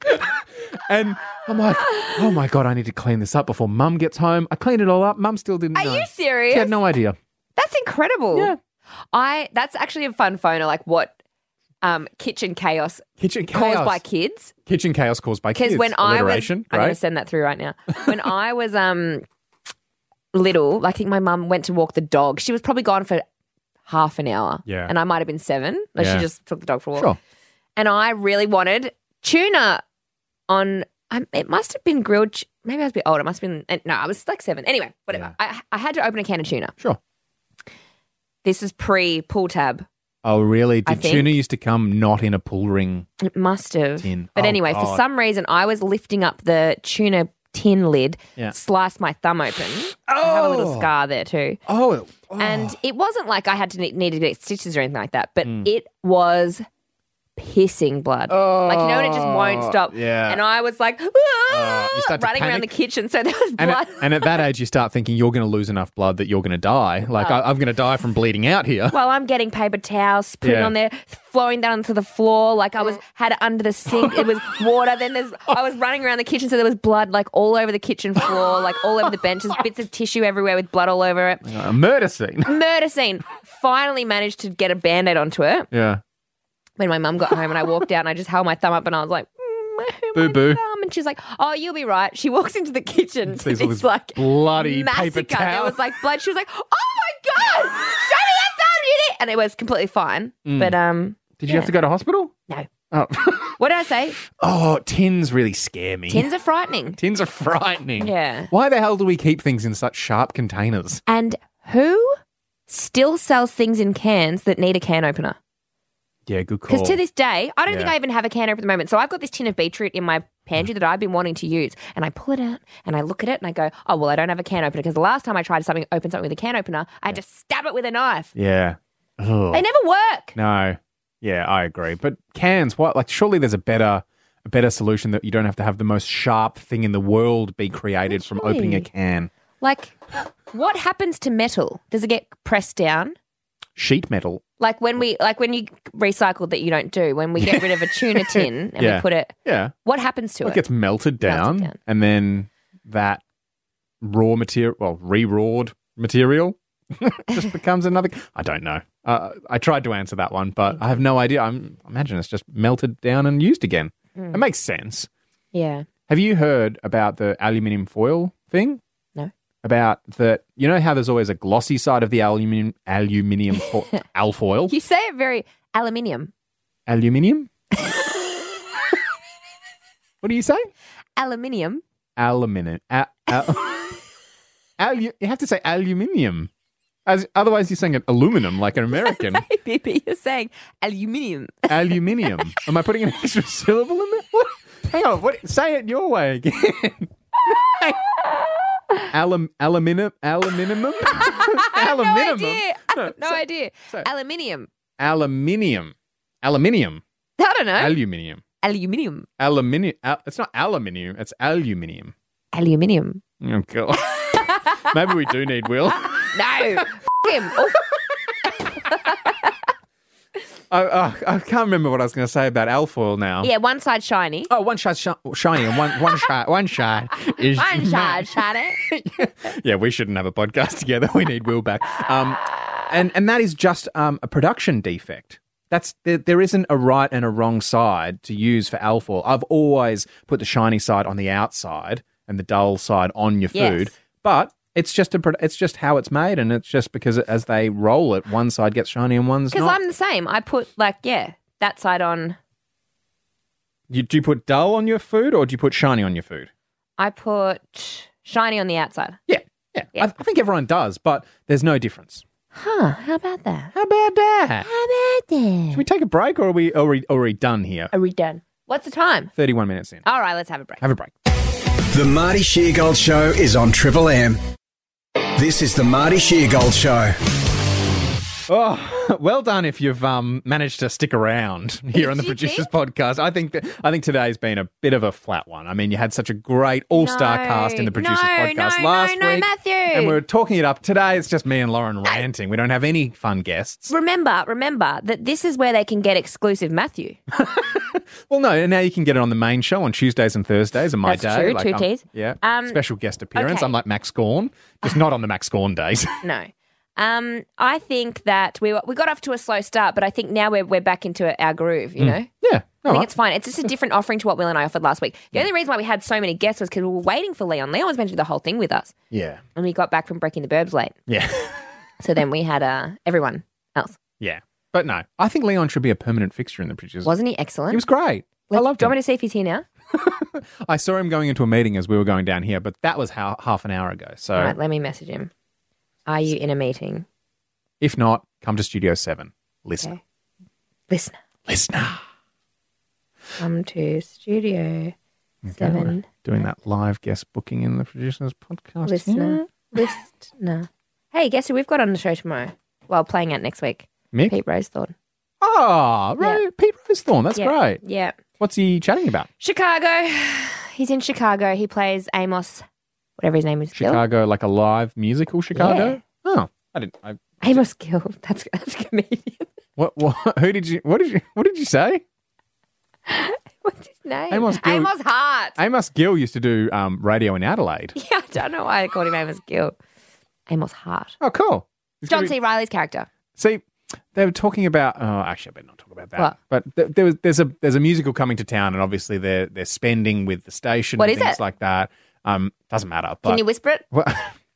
S5: And I'm like, oh my God, I need to clean this up before Mum gets home. I cleaned it all up. Mum still didn't
S6: Are
S5: know.
S6: you serious?
S5: She had no idea.
S6: That's incredible.
S5: Yeah.
S6: I that's actually a fun phono, like what um, kitchen chaos
S5: Kitchen chaos.
S6: caused by kids.
S5: Kitchen chaos caused by kids.
S6: Because when I was,
S5: Alliteration,
S6: I'm going to
S5: great.
S6: send that through right now. When I was um little, like, I think my mum went to walk the dog. She was probably gone for half an hour.
S5: Yeah.
S6: And I might have been seven. Like
S5: Yeah.
S6: she just took the dog for a walk.
S5: Sure.
S6: And I really wanted tuna on. Um, it must have been grilled. Ch- maybe I was a bit older. It must have been. No, I was like seven. Anyway, whatever. I, I had to open a can of tuna.
S5: Sure.
S6: This is pre pull tab.
S5: Oh, really?
S6: I
S5: Did
S6: think-
S5: tuna used to come not in a pull ring?
S6: It must have.
S5: Tin.
S6: But
S5: Oh,
S6: anyway, for
S5: God.
S6: some reason, I was lifting up the tuna tin lid,
S5: Yeah.
S6: sliced my thumb open. I have a little
S5: Oh.
S6: scar there too.
S5: Oh, oh.
S6: And it wasn't like I had to ne- need to get stitches or anything like that, but
S5: Mm.
S6: it was pissing blood. Like, you know, and it just won't stop.
S5: Oh, yeah.
S6: And I was like,
S5: you start to
S6: running around the
S5: panic.
S6: kitchen. So there was
S5: And
S6: blood.
S5: at, and at that age, you start thinking you're going to lose enough blood that you're going to die. Like, I, I'm going to die from bleeding out here.
S6: Well, I'm getting paper towels, putting
S5: Yeah.
S6: on there, flowing down to the floor. Like I was had it under the sink. It was water. Then there's I was running around the kitchen, so there was blood like all over the kitchen floor, like all over the benches, bits of tissue everywhere with blood all over it.
S5: A murder scene.
S6: Murder scene. Finally managed to get a band-aid onto it
S5: Yeah.
S6: when my mum got home, and I walked out and I just held my thumb up and I was like, mm, my, my
S5: Boo-boo.
S6: thumb. And she's like, oh, you'll be right. She walks into the kitchen to
S5: Sees all
S6: this
S5: this
S6: like
S5: bloody
S6: massacre.
S5: paper towel.
S6: There was like blood. She was like, oh my God, show me that thumb, you did it. And it was completely fine. But um,
S5: Did you have to go to hospital?
S6: no.
S5: Oh.
S6: What did I say?
S5: Oh, tins really scare me.
S6: Tins are frightening.
S5: Tins are frightening.
S6: Yeah.
S5: Why the hell do we keep things in such sharp containers?
S6: And who still sells things in cans that need a can opener?
S5: Yeah, good call.
S6: Because to this day, I don't think
S5: Yeah.
S6: I even have a can opener at the moment. So I've got this tin of beetroot in my pantry that I've been wanting to use. And I pull it out and I look at it and I go, oh, well, I don't have a can opener. Because the last time I tried something, open something with a can opener, I had to stab it with a knife.
S5: Yeah. Ugh.
S6: They never work.
S5: No. Yeah, I agree. But cans, what? Like, surely there's a better, a better solution that you don't have to have the most sharp thing in the world be created from
S6: Actually.
S5: opening a can.
S6: Like, what happens to metal? Does it get pressed down?
S5: Sheet metal.
S6: Like when we, like when you recycle that you don't do, when we get rid of a tuna tin and
S5: Yeah.
S6: we put it,
S5: Yeah.
S6: what happens to
S5: It
S6: it?
S5: gets melted down,
S6: Melted down.
S5: and then that raw material, well, re-rawed material just becomes another. I don't know. Uh, I tried to answer that one, but I have no idea. I'm, I imagine it's just melted down and used again.
S6: Mm.
S5: It makes sense.
S6: Yeah.
S5: Have you heard about the aluminium foil thing?
S6: No.
S5: About the, you know how there's always a glossy side of the aluminium, aluminium fo- alfoil?
S6: You say it very aluminium.
S5: Aluminium? What do you say?
S6: Aluminium.
S5: Aluminium. A- al- alu- you have to say aluminium. As, otherwise, you're saying it aluminum like an American.
S6: Maybe you're saying aluminium.
S5: Aluminium. Am I putting an extra syllable in there? What? Hang on. What? Say it your way again. Alum, aluminum, aluminum, aluminum,
S6: No idea.
S5: No,
S6: No
S5: so-
S6: idea.
S5: so-
S6: Aluminium.
S5: aluminium, aluminium,
S6: I don't know.
S5: aluminium,
S6: Aluminium.
S5: aluminium. Al- it's not aluminium. It's aluminium.
S6: Aluminium.
S5: Oh god. Maybe we do need Will.
S6: No. F- him. Oh,
S5: I, I, I can't remember what I was going to say about alfoil now.
S6: yeah, one side shiny.
S5: Oh, one shot sh- shiny and one one shot one shot is
S6: One side shiny.
S5: Yeah, we shouldn't have a podcast together. We need Will back. Um, and and that is just um, a production defect. That's there, there isn't a right and a wrong side to use for alfoil. I've always put the shiny side on the outside and the dull side on your food,
S6: Yes.
S5: but it's just a pro- it's just how it's made, and it's just because as they roll it, one side gets shiny and one's
S6: Because
S5: not.
S6: I'm the same. I put, like, yeah, that side on.
S5: You, do you put dull on your food or do you put shiny on your food?
S6: I put shiny on the outside.
S5: Yeah, yeah.
S6: Yeah.
S5: I, I think everyone does, but there's no difference.
S6: Huh, how about that?
S5: How about that?
S6: How about that?
S5: Should we take a break, or are we are we, are we done here?
S6: Are we done? What's the time?
S5: Thirty-one minutes in.
S6: All right, let's have a break.
S5: Have a break.
S1: The Marty Sheargold Show is on Triple M. This is the Marty Sheargold Show.
S5: Oh, well done if you've um, managed to stick around here on the
S6: Did you
S5: Producers Podcast. I think that I think today's been a bit of a flat one. I mean, you had such a great all-star
S6: No,
S5: cast in the Producers
S6: no,
S5: Podcast
S6: no,
S5: last
S6: no, no,
S5: week,
S6: Matthew.
S5: and we were talking it up. Today, it's just me and Lauren ranting. We don't have any fun guests.
S6: Remember, remember that this is where they can get exclusive Matthew.
S5: Well, no, and now you can get it on the main show on Tuesdays and Thursdays. And my
S6: That's
S5: day,
S6: true,
S5: like,
S6: two
S5: um,
S6: Ts.
S5: Yeah,
S6: Um,
S5: special guest appearance.
S6: okay.
S5: I'm like Max Gorn, just not on the Max Gorn days.
S6: No. Um, I think that we were, we got off to a slow start, but I think now we're we're back into our groove, you know?
S5: yeah,
S6: I think it's fine. It's just a different offering to what Will and I offered last week. The only reason why we had so many guests was because we were waiting for Leon. Leon was meant to do the whole thing with us.
S5: yeah,
S6: And we got back from Breaking the Burbs late.
S5: yeah.
S6: So then we had uh, everyone else.
S5: Yeah. But no, I think Leon should be a permanent fixture in the Producers.
S6: Wasn't he excellent?
S5: He was great. I
S6: Let's-
S5: loved
S6: Do you
S5: him.
S6: want me to see if he's here now?
S5: I saw him going into a meeting as we were going down here, but that was how, half an hour ago. So
S6: All right, let me message him. Are you in a meeting?
S5: if not, come to Studio seven. Listen.
S6: Okay. Listener,
S5: Listener.
S6: come to Studio seven.
S5: Doing that live guest booking in the Producers Podcast.
S6: Listener, listener. Hey, guess who we've got on the show tomorrow? Well, playing out next week.
S5: Mick?
S6: Pete Rosethorn.
S5: Oh, Ro-
S6: Yeah.
S5: Pete Rosethorn. That's
S6: Yeah.
S5: great.
S6: Yeah.
S5: What's he chatting about?
S6: Chicago. He's in Chicago. He plays Amos, whatever his name is. Gill?
S5: Chicago, like a live musical Chicago?
S6: Yeah.
S5: Oh, I didn't. I,
S6: Amos Gill. That's that's a comedian.
S5: what, what? Who did you? What did you? What did you say?
S6: What's his name?
S5: Amos Gill.
S6: Amos Hart.
S5: Amos Gill used to do um, radio in Adelaide.
S6: Yeah, I don't know why I called him Amos Gill. Amos Hart.
S5: Oh, cool. He's
S6: John
S5: gonna be-
S6: C. Reilly's character.
S5: See, they were talking about. Oh, actually, I better not talk about that.
S6: What?
S5: But th- there was there's a there's a musical coming to town, and obviously they're they're spending with the station.
S6: What
S5: and
S6: is
S5: things
S6: it?
S5: like that. Um, doesn't matter. But
S6: Can you whisper it?
S5: Well,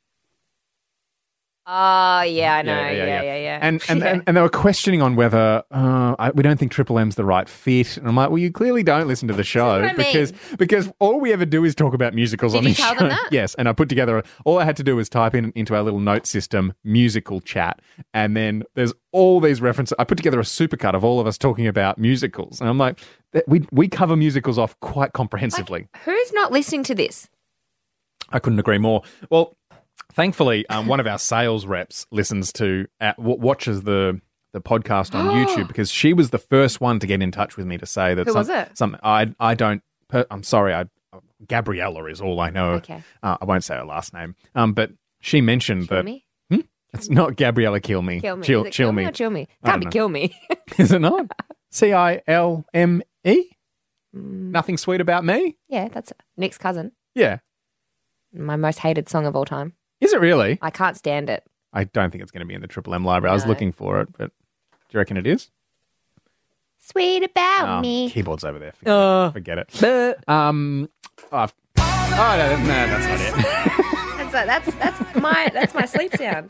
S6: Oh, yeah, I know.
S5: yeah,
S6: Yeah,
S5: yeah,
S6: yeah,
S5: yeah.
S6: yeah.
S5: And and,
S6: Yeah.
S5: and and they were questioning on whether uh, I, we don't think Triple M's the right fit. And I'm like, well, you clearly don't listen to the show
S6: what I
S5: because because all we ever do is talk about musicals
S6: Did
S5: on
S6: you
S5: this
S6: tell
S5: show.
S6: them that?
S5: Yes, and I put together. A, all I had to do was type in into our little note system musical chat, and then there's all these references. I put together a supercut of all of us talking about musicals, and I'm like, that- we we cover musicals off quite comprehensively.
S6: Who's not listening to this?
S5: I couldn't agree more. Well, thankfully, um, one of our sales reps listens to, uh, w- watches the the podcast on YouTube because she was the first one to get in touch with me to say that.
S6: Who
S5: some,
S6: was it?
S5: Some I I don't. Per, I'm sorry. I Gabriella is all I know.
S6: Okay.
S5: Uh, I won't say her last name. Um, but she mentioned
S6: Kill
S5: that
S6: me?
S5: it's not Gabriella Kill Me.
S6: Kill me.
S5: Chill,
S6: Is it
S5: chill
S6: kill
S5: me.
S6: or chill me?
S5: I
S6: Can't
S5: don't
S6: be
S5: know.
S6: kill me.
S5: Is it not? C I L M E.
S6: Mm.
S5: Nothing sweet about me.
S6: Yeah, that's Nick's cousin.
S5: Yeah.
S6: My most hated song of all time.
S5: Is it really?
S6: I can't stand it.
S5: I don't think it's going to be in the Triple M library. I was
S6: No.
S5: looking for it, but do you reckon it is?
S6: Sweet about
S5: Oh,
S6: me.
S5: keyboard's over there. Forget,
S6: Oh.
S5: it. Forget it. Um, oh, I've- oh, no, no, that's not it.
S6: That's that's that's my that's my sleep sound.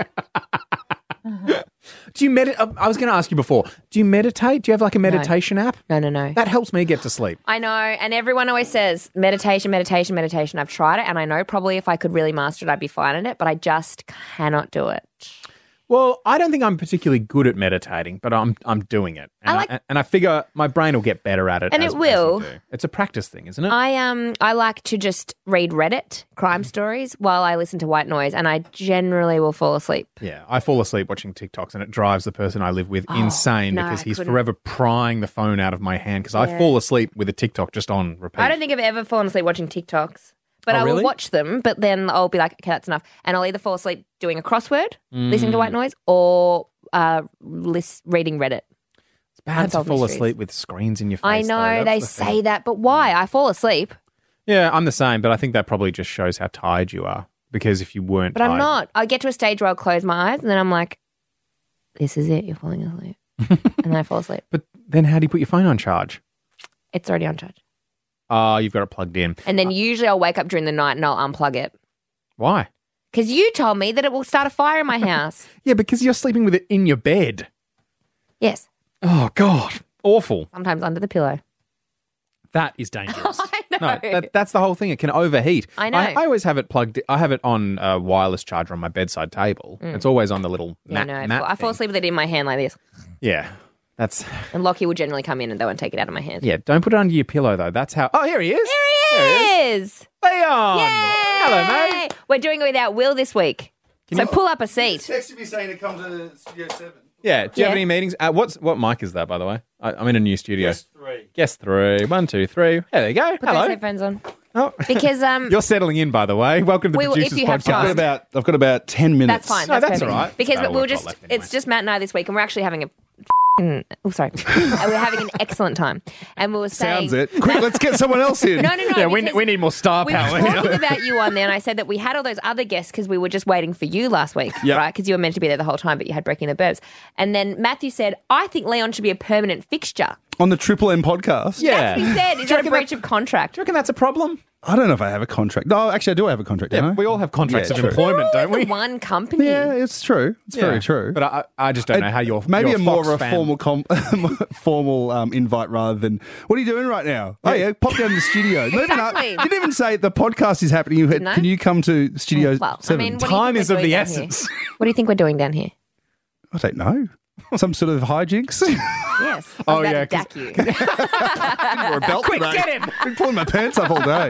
S5: Do you meditate? I was going to ask you before. Do you meditate? Do you have like a meditation app?
S6: No, no, no.
S5: That helps me get to sleep.
S6: I know, and everyone always says meditation, meditation, meditation. I've tried it, and I know probably if I could really master it, I'd be fine at it, but I just cannot do it.
S5: Well, I don't think I'm particularly good at meditating, but I'm I'm doing it, and
S6: I
S5: I,
S6: like-
S5: and I figure my brain will get better at it,
S6: And
S5: as-
S6: it will.
S5: as you do. It's a practice thing, isn't it?
S6: I um I like to just read Reddit crime stories while I listen to white noise, and I generally will fall asleep.
S5: Yeah, I fall asleep watching TikToks, and it drives the person I live with insane
S6: no,
S5: because
S6: I
S5: he's
S6: couldn't.
S5: forever prying the phone out of my hand because I
S6: Yeah.
S5: fall asleep with a TikTok just on repeat.
S6: I don't think I've ever fallen asleep watching TikToks, but
S5: Oh,
S6: I will
S5: really?
S6: watch them. But then I'll be like, okay, that's enough, and I'll either fall asleep doing a crossword, listening
S5: Mm.
S6: to white noise, or uh, lis- reading Reddit.
S5: it's bad to
S6: Unsolved
S5: fall
S6: mysteries.
S5: asleep with screens in your face.
S6: I
S5: though.
S6: know
S5: That's
S6: they
S5: the
S6: say
S5: thing.
S6: that, but why? I fall asleep,
S5: Yeah, I'm the same, but I think that probably just shows how tired you are because if you weren't
S6: but I'm
S5: tired-
S6: not. I get to a stage where I'll close my eyes, and then I'm like, this is it. You're falling asleep, and then I fall asleep.
S5: But then how do you put your phone on charge?
S6: It's already on charge.
S5: Oh, you've got it plugged in.
S6: And then usually I'll wake up during the night and I'll unplug it.
S5: Why?
S6: Because you told me that it will start a fire in my house.
S5: Yeah, because you're sleeping with it in your bed.
S6: Yes.
S5: Oh, God. Awful.
S6: Sometimes under the pillow.
S5: That is dangerous.
S6: I know.
S5: No, that, that's the whole thing. It can overheat.
S6: I know.
S5: I, I always have it plugged. I have it on a wireless charger on my bedside table. It's always on the little
S6: Mm. Yeah,
S5: mat.
S6: no.
S5: mat
S6: I fall
S5: thing.
S6: asleep with it in my hand like this.
S5: Yeah, that's
S6: And Lockie will generally come in and they won't take it out of my hand.
S5: yeah. Don't put it under your pillow though. That's how. Oh, here he is.
S6: There he is.
S5: Leon.
S6: Yay!
S5: Hello, mate.
S6: We're doing it without Will this week. so pull up a seat.
S2: Texted me saying to come to Studio seven.
S5: Yeah. Do you have
S6: Yeah.
S5: any meetings? Uh, what's what mic is that, by the way? I, I'm in a new studio.
S2: Yes, three.
S5: Guest three. One, two, three. There you go.
S6: Put those
S5: Hello.
S6: headphones on.
S5: Oh.
S6: Because um,
S5: You're settling in, by the way. Welcome to the
S6: We will- if
S5: Producers
S6: you have
S5: Podcast.
S6: time.
S2: I've got about I've got about ten minutes.
S6: that's fine.
S5: No,
S6: that's
S5: that's
S6: perfect.
S5: all right.
S6: Because
S5: That's
S6: we'll
S5: all we've got
S6: just,
S5: left anyway.
S6: it's just Matt and I this week, and we're actually having a. Oh, sorry. And we're having an excellent time. And we were saying.
S2: Sounds it. Quick, let's get someone else in.
S6: No, no, no.
S5: Yeah, we,
S6: because
S5: we need more star
S6: We were
S5: power.
S6: talking about you on there, and I said that we had all those other guests because we were just waiting for you last week,
S2: Yep.
S6: right? Because you were meant to be there the whole time, but you had Breaking the Burbs. And then Matthew said, I think Leon should be a permanent fixture.
S2: On the Triple M podcast.
S5: Yeah.
S6: That's what he said.
S5: Do you
S6: Is that a
S5: reckon
S6: breach
S5: that-
S6: of contract?
S5: Do you reckon that's a problem?
S2: I don't know if I have a contract. No, actually, I do have a contract.
S5: Yeah,
S2: don't I?
S5: we all have contracts
S2: Yeah,
S5: of
S2: true.
S5: employment, don't we?
S6: One company.
S2: Yeah, it's true. It's very
S5: Yeah.
S2: true.
S5: But I, I just don't know how you're
S2: Maybe
S5: you're
S2: a more
S5: Fox
S2: of a
S5: fan.
S2: formal com- formal um, invite rather than what are you doing right now? Oh yeah, pop down to the studio. Not even-
S6: Exactly.
S2: you didn't even say the podcast is happening. You had,
S6: No.
S2: Can you come to Studio
S6: Well,
S2: Seven?
S6: I mean, what do you
S5: Time
S6: think
S5: is
S6: we're
S5: of
S6: doing
S5: the
S6: down here?
S5: essence.
S6: What do you think we're doing down here?
S2: I don't know. Some sort of hijinks.
S6: Yes. I was
S5: Oh,
S6: about
S5: yeah,
S6: to dack you.
S2: Or a belt
S5: Quick,
S2: today.
S5: get in.
S2: Been pulling my pants up all day.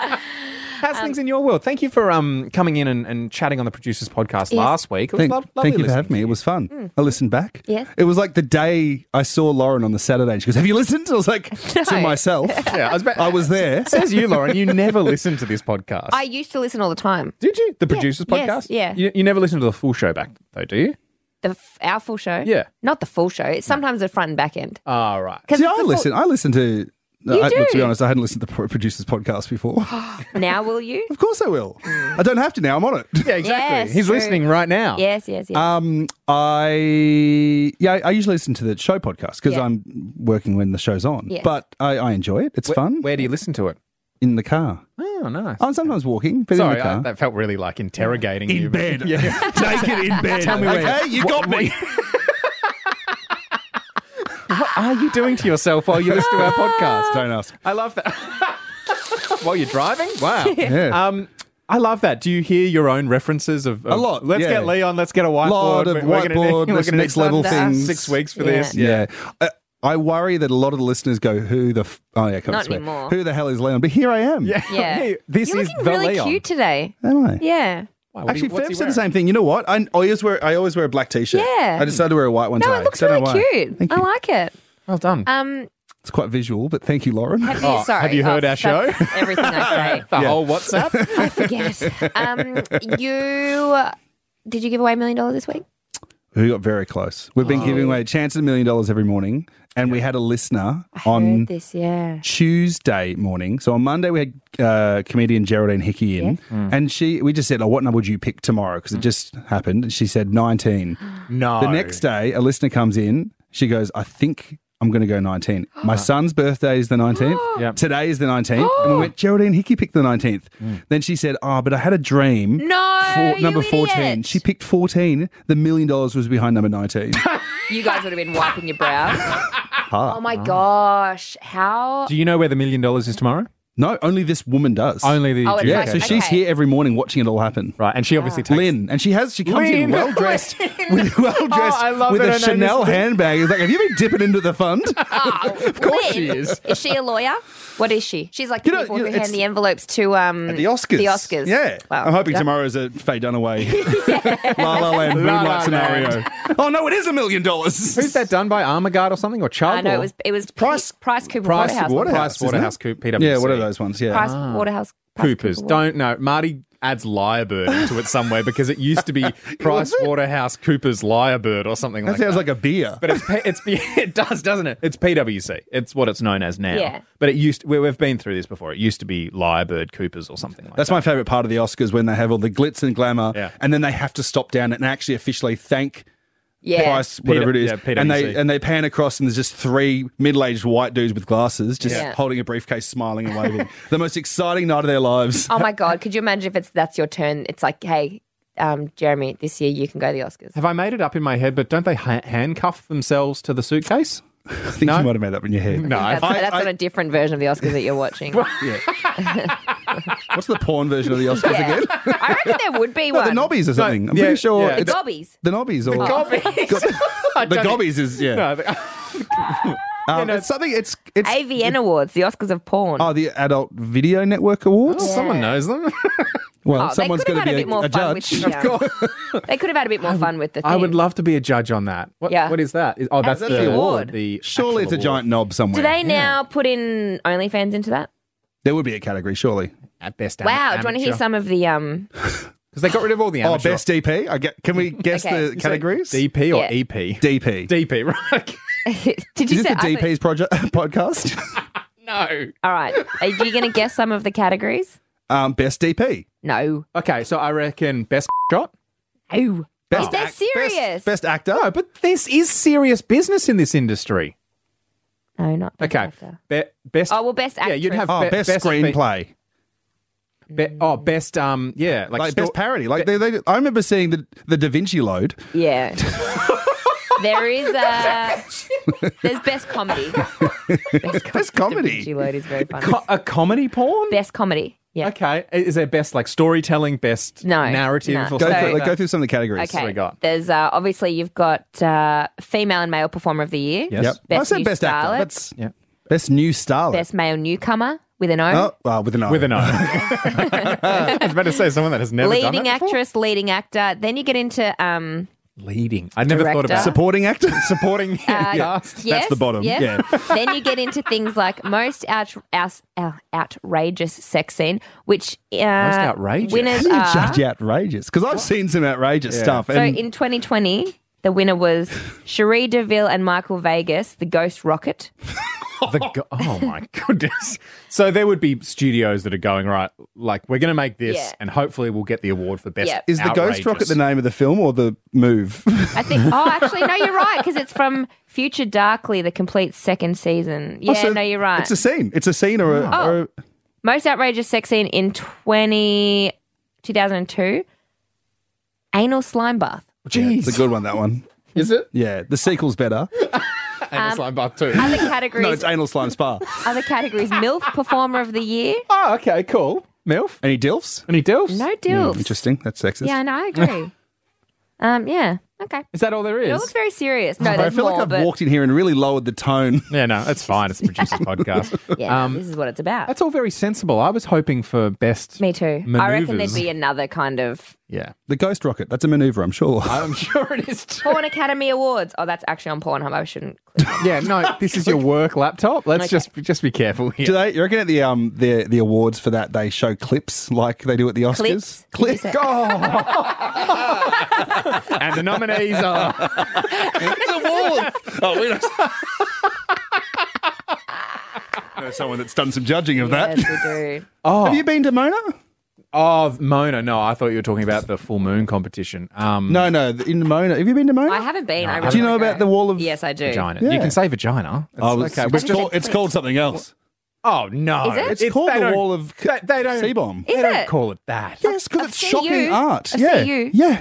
S5: How's things in your world? Thank you for um coming in and, and chatting on the Producers Podcast
S6: Yes.
S5: last week. It was
S2: Thank,
S5: lo- lovely
S2: thank you for
S5: listening
S2: having me.
S5: to
S2: It was fun. I listened back.
S6: Yes.
S2: It was like the day I saw Lauren on the Saturday. And she goes, "Have you listened?" I was like, to
S6: No.
S2: myself,
S5: Yeah, I was, about,
S2: I was there.
S5: Says you, Lauren. You never listen to this podcast.
S6: I used to listen all the time.
S5: Did you? The Producers
S6: Yes,
S5: Podcast?
S6: yeah.
S5: You, you never listen to the full show back, though, do you?
S6: The f- our full show.
S5: Yeah.
S6: Not the full show. It's sometimes the front and back end.
S5: Oh, right.
S6: Because
S2: See, I listen. I listen to.
S6: You
S2: I,
S6: do.
S2: To be honest, I hadn't listened to the Pro- Producers Podcast before.
S6: now will you?
S2: Of course, I will. I don't have to now. I'm on it.
S5: Yeah, exactly.
S6: Yes,
S5: He's
S6: true.
S5: listening right now.
S6: Yes, yes, yes.
S2: Um, I yeah, I usually listen to the show podcast because
S6: Yeah.
S2: I'm working when the show's on.
S6: Yes.
S2: But I, I enjoy it. It's
S5: Where,
S2: fun
S5: where do you listen to it?
S2: in the car.
S5: Oh, nice.
S2: I'm sometimes walking, but
S5: Sorry,
S2: in the car.
S5: I, that felt really like interrogating you.
S2: In bed.
S5: Yeah.
S2: Naked in bed.
S5: Tell me
S2: okay,
S5: where-
S2: you
S5: what-
S2: got me.
S5: What are you doing to yourself while you listen to our podcast?
S2: Don't ask.
S5: I love that. While you're driving? Wow.
S2: Yeah.
S5: Um, I love that. Do you hear your own references of, of
S2: A lot,
S5: Let's
S2: yeah.
S5: get Leon. Let's get a whiteboard.
S2: Lot of
S5: We're- we're gonna
S2: whiteboard,
S5: need- we're
S2: this
S5: gonna
S2: next
S5: need
S2: level
S5: some-
S2: things.
S5: Six weeks for
S6: Yeah.
S5: this.
S2: Yeah. Uh, I worry that a lot of the listeners go, "Who the f- oh yeah, can't
S6: Not
S2: swear.
S6: anymore.
S2: Who the hell is Leon?" But here I am.
S5: Yeah.
S6: yeah.
S5: Hey, this
S6: You're
S5: is
S6: looking
S5: the
S6: really
S5: Leon.
S6: cute today.
S2: Am I?
S6: Yeah.
S5: Wow, what
S2: Actually,
S5: do you- what's
S2: Fev
S5: he
S2: said the
S5: wearing?
S2: same thing. You know what? I always wear I always wear a black t-shirt.
S6: Yeah.
S2: I decided to wear a white one
S6: No,
S2: today.
S6: it looks
S2: Don't know
S6: really
S2: why.
S6: cute.
S2: Thank
S6: I
S2: you.
S6: like it.
S5: Well done.
S6: Um,
S2: It's quite visual, but thank you, Lauren.
S6: have you,
S5: Oh,
S6: sorry.
S5: have you heard
S6: Oh,
S5: our show?
S6: that's Everything I say.
S5: the
S2: yeah.
S5: whole WhatsApp.
S6: I forget. Um, you did you give away a million dollars this week?
S2: We got very close. We've been giving away a chance at a million dollars every morning, and we had a listener on
S6: Heard this, yeah.
S2: Tuesday morning. So on Monday we had uh, comedian Geraldine Hickey in, and she we just said, "Oh, what number would you pick tomorrow?" Because it just happened. And she said nineteen.
S5: No.
S2: The next day, a listener comes in. She goes, "I think I'm going to go nineteen. My son's birthday is the nineteenth.
S5: Yep.
S2: Today is the nineteenth." And we went, Geraldine Hickey picked the nineteenth. Then she said, "Oh, but I had a dream."
S6: No,
S2: For
S6: you
S2: number fourteen.
S6: idiot.
S2: She picked fourteen. The million dollars was behind number nineteen.
S6: You guys would have been wiping your brows.
S2: Hard.
S6: Oh my gosh. How
S5: Do you know where the million dollars is tomorrow?
S2: No, only this woman does.
S5: Only the
S6: Oh, it's
S2: Yeah,
S6: like-
S2: so she's
S6: okay.
S2: here every morning watching it all happen.
S5: right, and she obviously takes
S2: Lynn, and she has she comes in
S5: Lynn.
S2: well dressed with well dressed
S5: Oh, I love
S2: with
S5: that
S2: a
S5: her name
S2: Chanel
S5: is Lynn.
S2: handbag. It's like, have you been dipping into the fund?
S6: Of
S5: course she is.
S6: Is she a lawyer? What is she? She's like the
S2: You know,
S6: people
S2: you know,
S6: who hand
S2: it's-
S6: the envelopes to um
S2: At the Oscars.
S6: The Oscars.
S2: Yeah.
S6: Wow.
S2: I'm hoping
S6: Yeah.
S2: tomorrow's a Faye Dunaway La La Land
S5: La La
S2: moonlight scenario.
S5: Land.
S2: Oh no, it is a million dollars.
S5: Who's that done by? Armaguard or something? Or Chubb?
S6: I know
S5: or
S6: it was it was
S2: Price-
S6: Price Cooper
S5: Price
S6: Waterhouse.
S2: Waterhouse,
S5: Price
S2: isn't
S5: Waterhouse
S2: it?
S5: Coop, P W C.
S2: Yeah, what are those ones? Yeah.
S6: Price Waterhouse. Price
S5: Coopers.
S6: Cooper
S5: Don't know. Marty adds Lyrebird into it somewhere because it used to be Price Waterhouse Cooper's Lyrebird or something
S2: that
S5: like
S2: sounds
S5: that.
S2: like a beer.
S5: But it's P- it's it does, doesn't it? It's P W C. It's what it's known as now.
S6: Yeah.
S5: But it used we, we've been through this before. It used to be Lyrebird Coopers or something like
S2: That's
S5: that.
S2: my favourite part of the Oscars, when they have all the glitz and glamour,
S5: Yeah.
S2: and then they have to stop down and actually officially thank
S6: Yeah.
S2: Price, whatever it is,
S5: yeah, P W C.
S2: and they and they pan across, and there's just three middle-aged white dudes with glasses, just
S6: Yeah.
S2: holding a briefcase, smiling and waving. The most exciting night of their lives.
S6: Oh my god! Could you imagine if it's that's your turn? It's like, hey, um, Jeremy, this year you can go to the Oscars.
S5: Have I made it up in my head? But don't they ha- handcuff themselves to the suitcase?
S2: I think
S5: No?
S2: you might have made that up in your head.
S5: No.
S6: That's,
S2: I-
S6: that's
S2: I-
S6: on a different version of the Oscars that you're watching.
S2: What's the porn version of the Oscars
S6: Yeah.
S2: again?
S6: I reckon there would be
S2: No,
S6: one.
S2: the Nobbies or something. I'm
S5: yeah,
S2: pretty sure
S5: yeah.
S6: The
S2: it's
S6: Gobbies.
S2: the Nobbies or
S5: Gobbies.
S2: the Gobbies is yeah.
S5: No, the-
S2: Um,
S5: no,
S2: it's something. It's it's
S6: A V N Awards, the Oscars of porn.
S2: oh the Adult Video Network Awards.
S5: Someone knows them.
S2: Well,
S6: Oh, they
S2: someone's
S6: could
S2: going
S6: have
S2: to
S6: had
S2: be
S6: a
S2: a,
S6: bit more
S2: a
S6: fun
S2: judge.
S6: with the, um, They could have had a bit more fun with the thing.
S5: I would love to be a judge on that. What,
S6: Yeah.
S5: what is that? Is- Oh, that's,
S6: That's
S5: the,
S6: the award.
S5: The
S2: Surely it's
S5: actual
S2: a giant knob somewhere.
S6: Do they now put in OnlyFans into that?
S2: There would be a category, surely.
S5: award. At best.
S6: Wow, do you want to hear some of the um?
S5: Because they got rid of all the
S2: Oh,
S5: amateur.
S2: best D P. I get. Can we guess
S6: Okay.
S2: the categories?
S5: D P or
S6: Yeah.
S5: E P?
S2: D P.
S5: D P, right?
S6: Did you
S2: Is this
S6: say
S2: the
S6: I
S2: D
S6: thought-
S2: P's project podcast?
S5: No.
S6: All right, are you going to guess some of the categories?
S2: um, best D P.
S6: No,
S5: Okay, so I reckon best shot.
S6: no.
S2: Best
S6: They're
S2: act-
S6: serious.
S2: Best, best actor.
S5: No, but this is serious business in this industry.
S6: No, not best
S5: Okay.
S6: actor.
S5: Be- best.
S6: Oh well, best actress.
S5: Yeah, you'd have
S2: Oh,
S5: be-
S2: best,
S5: best fe-
S2: screenplay.
S5: Be- oh, best. Um, yeah, like,
S2: Like
S5: sto-
S2: best parody. Like they, they, I remember seeing the the Da Vinci Load.
S6: Yeah. There is a. There's best comedy. Best,
S2: Best comedy.
S6: Da Vinci Load is very funny.
S5: Co- a comedy porn.
S6: Best comedy. Yeah.
S5: Okay, is there best like storytelling, best
S6: No,
S5: narrative,
S6: no.
S5: or
S2: Go,
S6: So-
S5: something
S2: through,
S5: like
S2: like, go
S5: that?
S2: through some of the categories.
S6: Okay.
S5: we got?
S6: There's uh, obviously you've got uh, female and male performer of the year.
S5: Yes.
S2: Yep.
S6: Best
S2: I said
S6: new
S2: best actor.
S6: starlet.
S2: That's
S5: Yeah.
S2: best new starlet.
S6: Best male newcomer with an O.
S2: Oh, well, with an O.
S5: With an O. I was about to say someone that has never done
S6: leading
S5: that before.
S6: actress, leading actor. Then you get into um,
S5: Leading. I never thought
S6: Director.
S5: about
S2: Supporting actor.
S5: supporting
S6: uh,
S5: cast.
S6: yes,
S2: That's the bottom.
S6: yes.
S2: Yeah.
S6: Then you get into things like most out, out, out, outrageous sex scene, which uh, most
S5: outrageous?
S6: winners
S2: How do you
S6: are.
S2: judge outrageous? Because I've seen some outrageous
S5: Yeah.
S2: stuff.
S6: So
S2: And
S6: in twenty twenty, the winner was Cherie DeVille and Michael Vegas, the Ghost Rocket.
S5: The go- oh my goodness! So there would be studios that are going right, like we're going to make this,
S6: Yeah.
S5: and hopefully we'll get the award for best.
S6: Yeah.
S2: is the Ghost
S5: outrageous.
S2: Rocket the name of the film or the move?
S6: I think. Oh, actually, no, you're right because it's from Future Darkly, the complete second season. Yeah,
S2: Oh, so
S6: no, you're right.
S2: It's a scene. It's a scene or a.
S6: Oh.
S2: Or a
S6: Most outrageous sex scene in twenty, two thousand two. Anal slime bath.
S2: yeah, it's a good one, that one.
S5: Is it?
S2: Yeah, the sequel's better.
S5: And it's like bath too.
S6: Other categories.
S2: No, it's Anal Slime Spa.
S6: Other categories. MILF Performer of the Year.
S5: Oh, okay, cool. MILF.
S2: Any dilfs?
S5: Any dilfs?
S6: No dilfs.
S2: Interesting. That's sexist.
S6: Yeah, no, I agree. um, yeah. Okay.
S5: Is that all there
S6: It
S5: is?
S6: looks very serious. No,
S2: I
S6: there's
S2: feel
S6: more,
S2: like I've
S6: but
S2: walked in here and really lowered the tone.
S5: Yeah, no, it's fine. It's a producer's podcast.
S6: yeah,
S5: Um,
S6: this is what it's about.
S5: That's all very sensible. I was hoping for best.
S6: Me too. I reckon there'd
S5: Manoeuvres.
S6: be another kind of
S5: Yeah,
S2: The Ghost Rocket. That's a maneuver, I'm sure.
S5: I'm sure it is too.
S6: Porn Academy Awards. Oh, that's actually on Pornhub. I shouldn't. Click on.
S5: Yeah, no, this is your work laptop. Let's
S6: Okay.
S5: just just be careful here.
S2: Do they? You reckon at the um the the awards for that they show clips like they do at the Oscars?
S6: Clips.
S2: Clips.
S6: Did you say-
S5: And the nominees are.
S2: Oh, we know. I know someone that's done some judging of that.
S6: Yes, we do.
S5: Oh,
S2: Have you been to Mona?
S5: oh, Mona. No, I thought you were talking about the full moon competition. Um,
S2: No, no. In Mona. Have you been to Mona?
S6: I haven't been. I
S2: Do you know
S6: really wanna
S2: about
S6: go.
S2: the wall of?
S6: Yes, I do.
S5: vagina.
S2: Yeah.
S5: You can say vagina. It's
S2: Oh, it's,
S5: okay.
S2: it's
S5: We've
S2: called, it's called something else.
S5: Oh no!
S6: Is it?
S2: It's
S5: It's-
S2: called
S5: they
S2: the
S5: don't-
S2: wall of
S5: They, they don't.
S2: C-bomb.
S6: Is
S5: they don't
S6: it?
S5: call it that.
S2: Yes, because
S6: I've
S2: it's
S6: seen
S2: shocking
S6: you.
S2: art.
S6: I've
S2: yeah,
S6: seen you.
S2: yeah.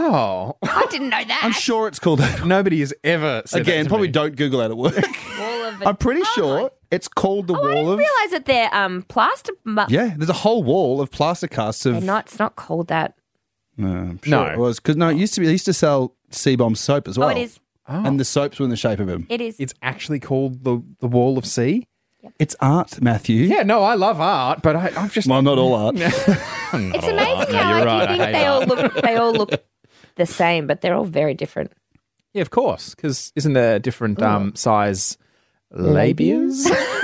S5: Oh,
S6: I didn't know that.
S2: I'm sure it's called that.
S5: nobody has ever said
S2: Again,
S5: that to
S2: probably
S5: me.
S2: don't Google that at work.
S6: Wall of have. A
S2: I'm pretty
S6: ton.
S2: sure it's called the
S6: Oh, I
S2: wall
S6: didn't
S2: of.
S6: realise that they're um, plaster. Mu-
S2: Yeah, there's a whole wall of plaster casts of.
S6: They're not. It's not called that.
S2: No, I'm sure
S5: No.
S2: it was because no, it used to be. They used to sell Seabomb soap as well.
S6: Oh, it is.
S2: and the soaps were in the shape of him.
S6: It is.
S5: It's actually called the the Wall of Sea.
S2: It's art, Matthew.
S5: Yeah, no, I love art, but I, I've just
S2: Well, not all art.
S6: It's amazing
S5: No,
S6: how
S5: you're
S6: like,
S5: right, I
S6: you think
S5: hate
S6: they all
S5: art.
S6: look they all look the same, but they're all very different.
S5: Yeah, of course, because isn't there different um, size labias?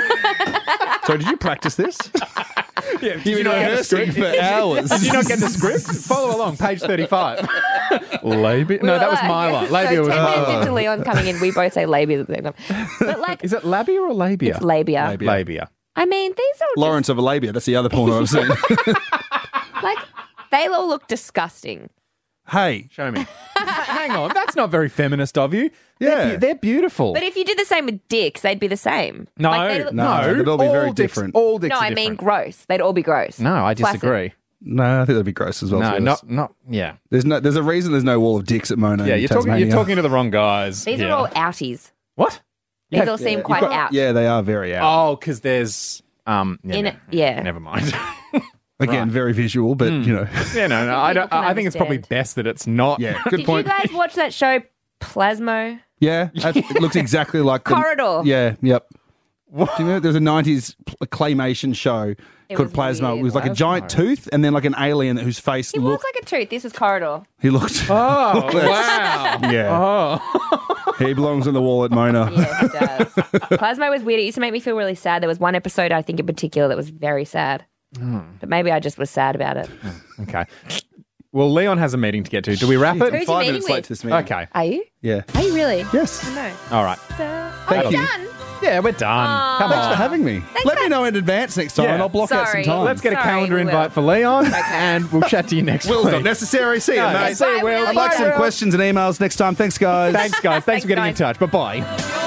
S2: So, did you practice this?
S5: Yeah,
S2: You've been rehearsing for hours.
S5: Did you not get the script? Follow along, page thirty-five. Labia? No, that was my line. Labia
S6: so
S5: was
S6: ten
S5: my
S6: minutes
S5: line.
S6: into Leon coming in, we both say labia at the same time. But like,
S5: Is it labia or labia?
S6: it's labia.
S2: Labia.
S5: Labia.
S6: I mean, these are
S2: Lawrence of Arabia. That's the other porno I've seen.
S6: just, like they all look disgusting.
S2: Hey,
S5: Show me. Hang on, that's not very feminist of you. They're,
S2: Yeah.
S5: be- they're beautiful.
S6: But if you did the same with dicks, they'd be the same.
S5: no,
S6: Like, they'd look-
S5: no,
S2: No, they'd all be very
S5: dicks-
S2: different.
S5: All dicks
S6: no,
S5: are
S6: I mean
S5: different.
S6: gross. They'd all be gross.
S5: No, I
S6: Flaccid.
S5: disagree.
S2: no, I think that'd be gross as well.
S5: No,
S2: to us.
S5: not not yeah.
S2: There's no. There's a reason there's no wall of dicks at Mona.
S5: Yeah,
S2: in
S5: you're talking.
S2: Tasmania.
S5: You're talking to the wrong guys.
S6: These
S5: yeah.
S6: are all outies.
S5: what?
S6: These
S5: Yeah,
S6: all seem
S2: You've
S6: quite
S2: got-
S6: out.
S2: Yeah, they are very out.
S5: Oh, because there's um. Yeah,
S6: In
S5: no,
S6: it- yeah.
S5: Never mind.
S2: Again, very visual, but you know.
S5: yeah, no, no. I don't.
S6: People can
S5: I think it's probably
S6: understand.
S5: best that it's not.
S2: Yeah, good
S6: Did
S2: point.
S6: you guys watch that show Plasmo?
S2: Yeah, that's- it looks exactly like the-
S6: Corridor.
S2: Yeah, yep. Do you remember there's a nineties pl- claymation show
S6: It
S2: called
S6: was
S2: Plasma?
S6: weird.
S2: It was like a
S6: Plasma.
S2: giant tooth and then like an alien whose face
S6: It
S2: looked.
S6: looks like a tooth. This was Corridor.
S2: he looked.
S5: Oh wow.
S2: yeah,
S5: Oh.
S2: he belongs on the wall at Mona.
S6: Yeah, he does. Plasmo was weird. It used to make me feel really sad. There was one episode, I think, in particular that was very sad. But maybe I just was sad about it.
S5: Okay. Well, Leon has a meeting to get to. Do we wrap
S6: Who's
S5: it?
S6: he
S2: Five
S6: meeting
S2: minutes late
S6: with?
S2: to this meeting.
S5: Okay.
S6: Are you?
S2: Yeah.
S6: Are you really?
S2: Yes.
S6: No.
S5: All right.
S6: So,
S2: Thank
S6: oh,
S2: you.
S6: we're done.
S5: Yeah, we're done.
S6: Aw.
S5: Come
S2: Thanks
S5: on.
S2: for having me. Let
S6: for-
S2: me know in advance next time,
S5: Yeah.
S2: and I'll block out some
S6: Sorry.
S2: time.
S5: Let's get a
S6: Sorry,
S5: calendar
S6: we will.
S5: invite for Leon, and we'll chat to you next
S2: Will's
S5: week.
S2: not necessary. See you,
S5: No,
S2: mate.
S5: see you,
S6: Bye,
S5: Will.
S6: Will.
S2: I'd like
S6: Bye,
S2: some
S6: Will.
S2: questions and emails next time. Thanks, guys.
S5: Thanks, guys. Thanks,
S6: Thanks,
S5: for getting
S6: guys.
S5: in touch. Bye bye.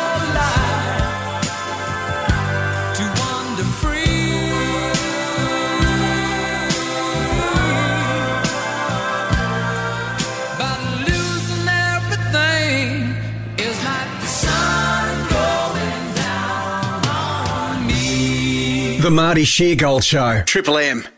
S3: To wander free. But losing everything is like the sun going down on me.
S1: The Marty Sheargold Show. Triple M.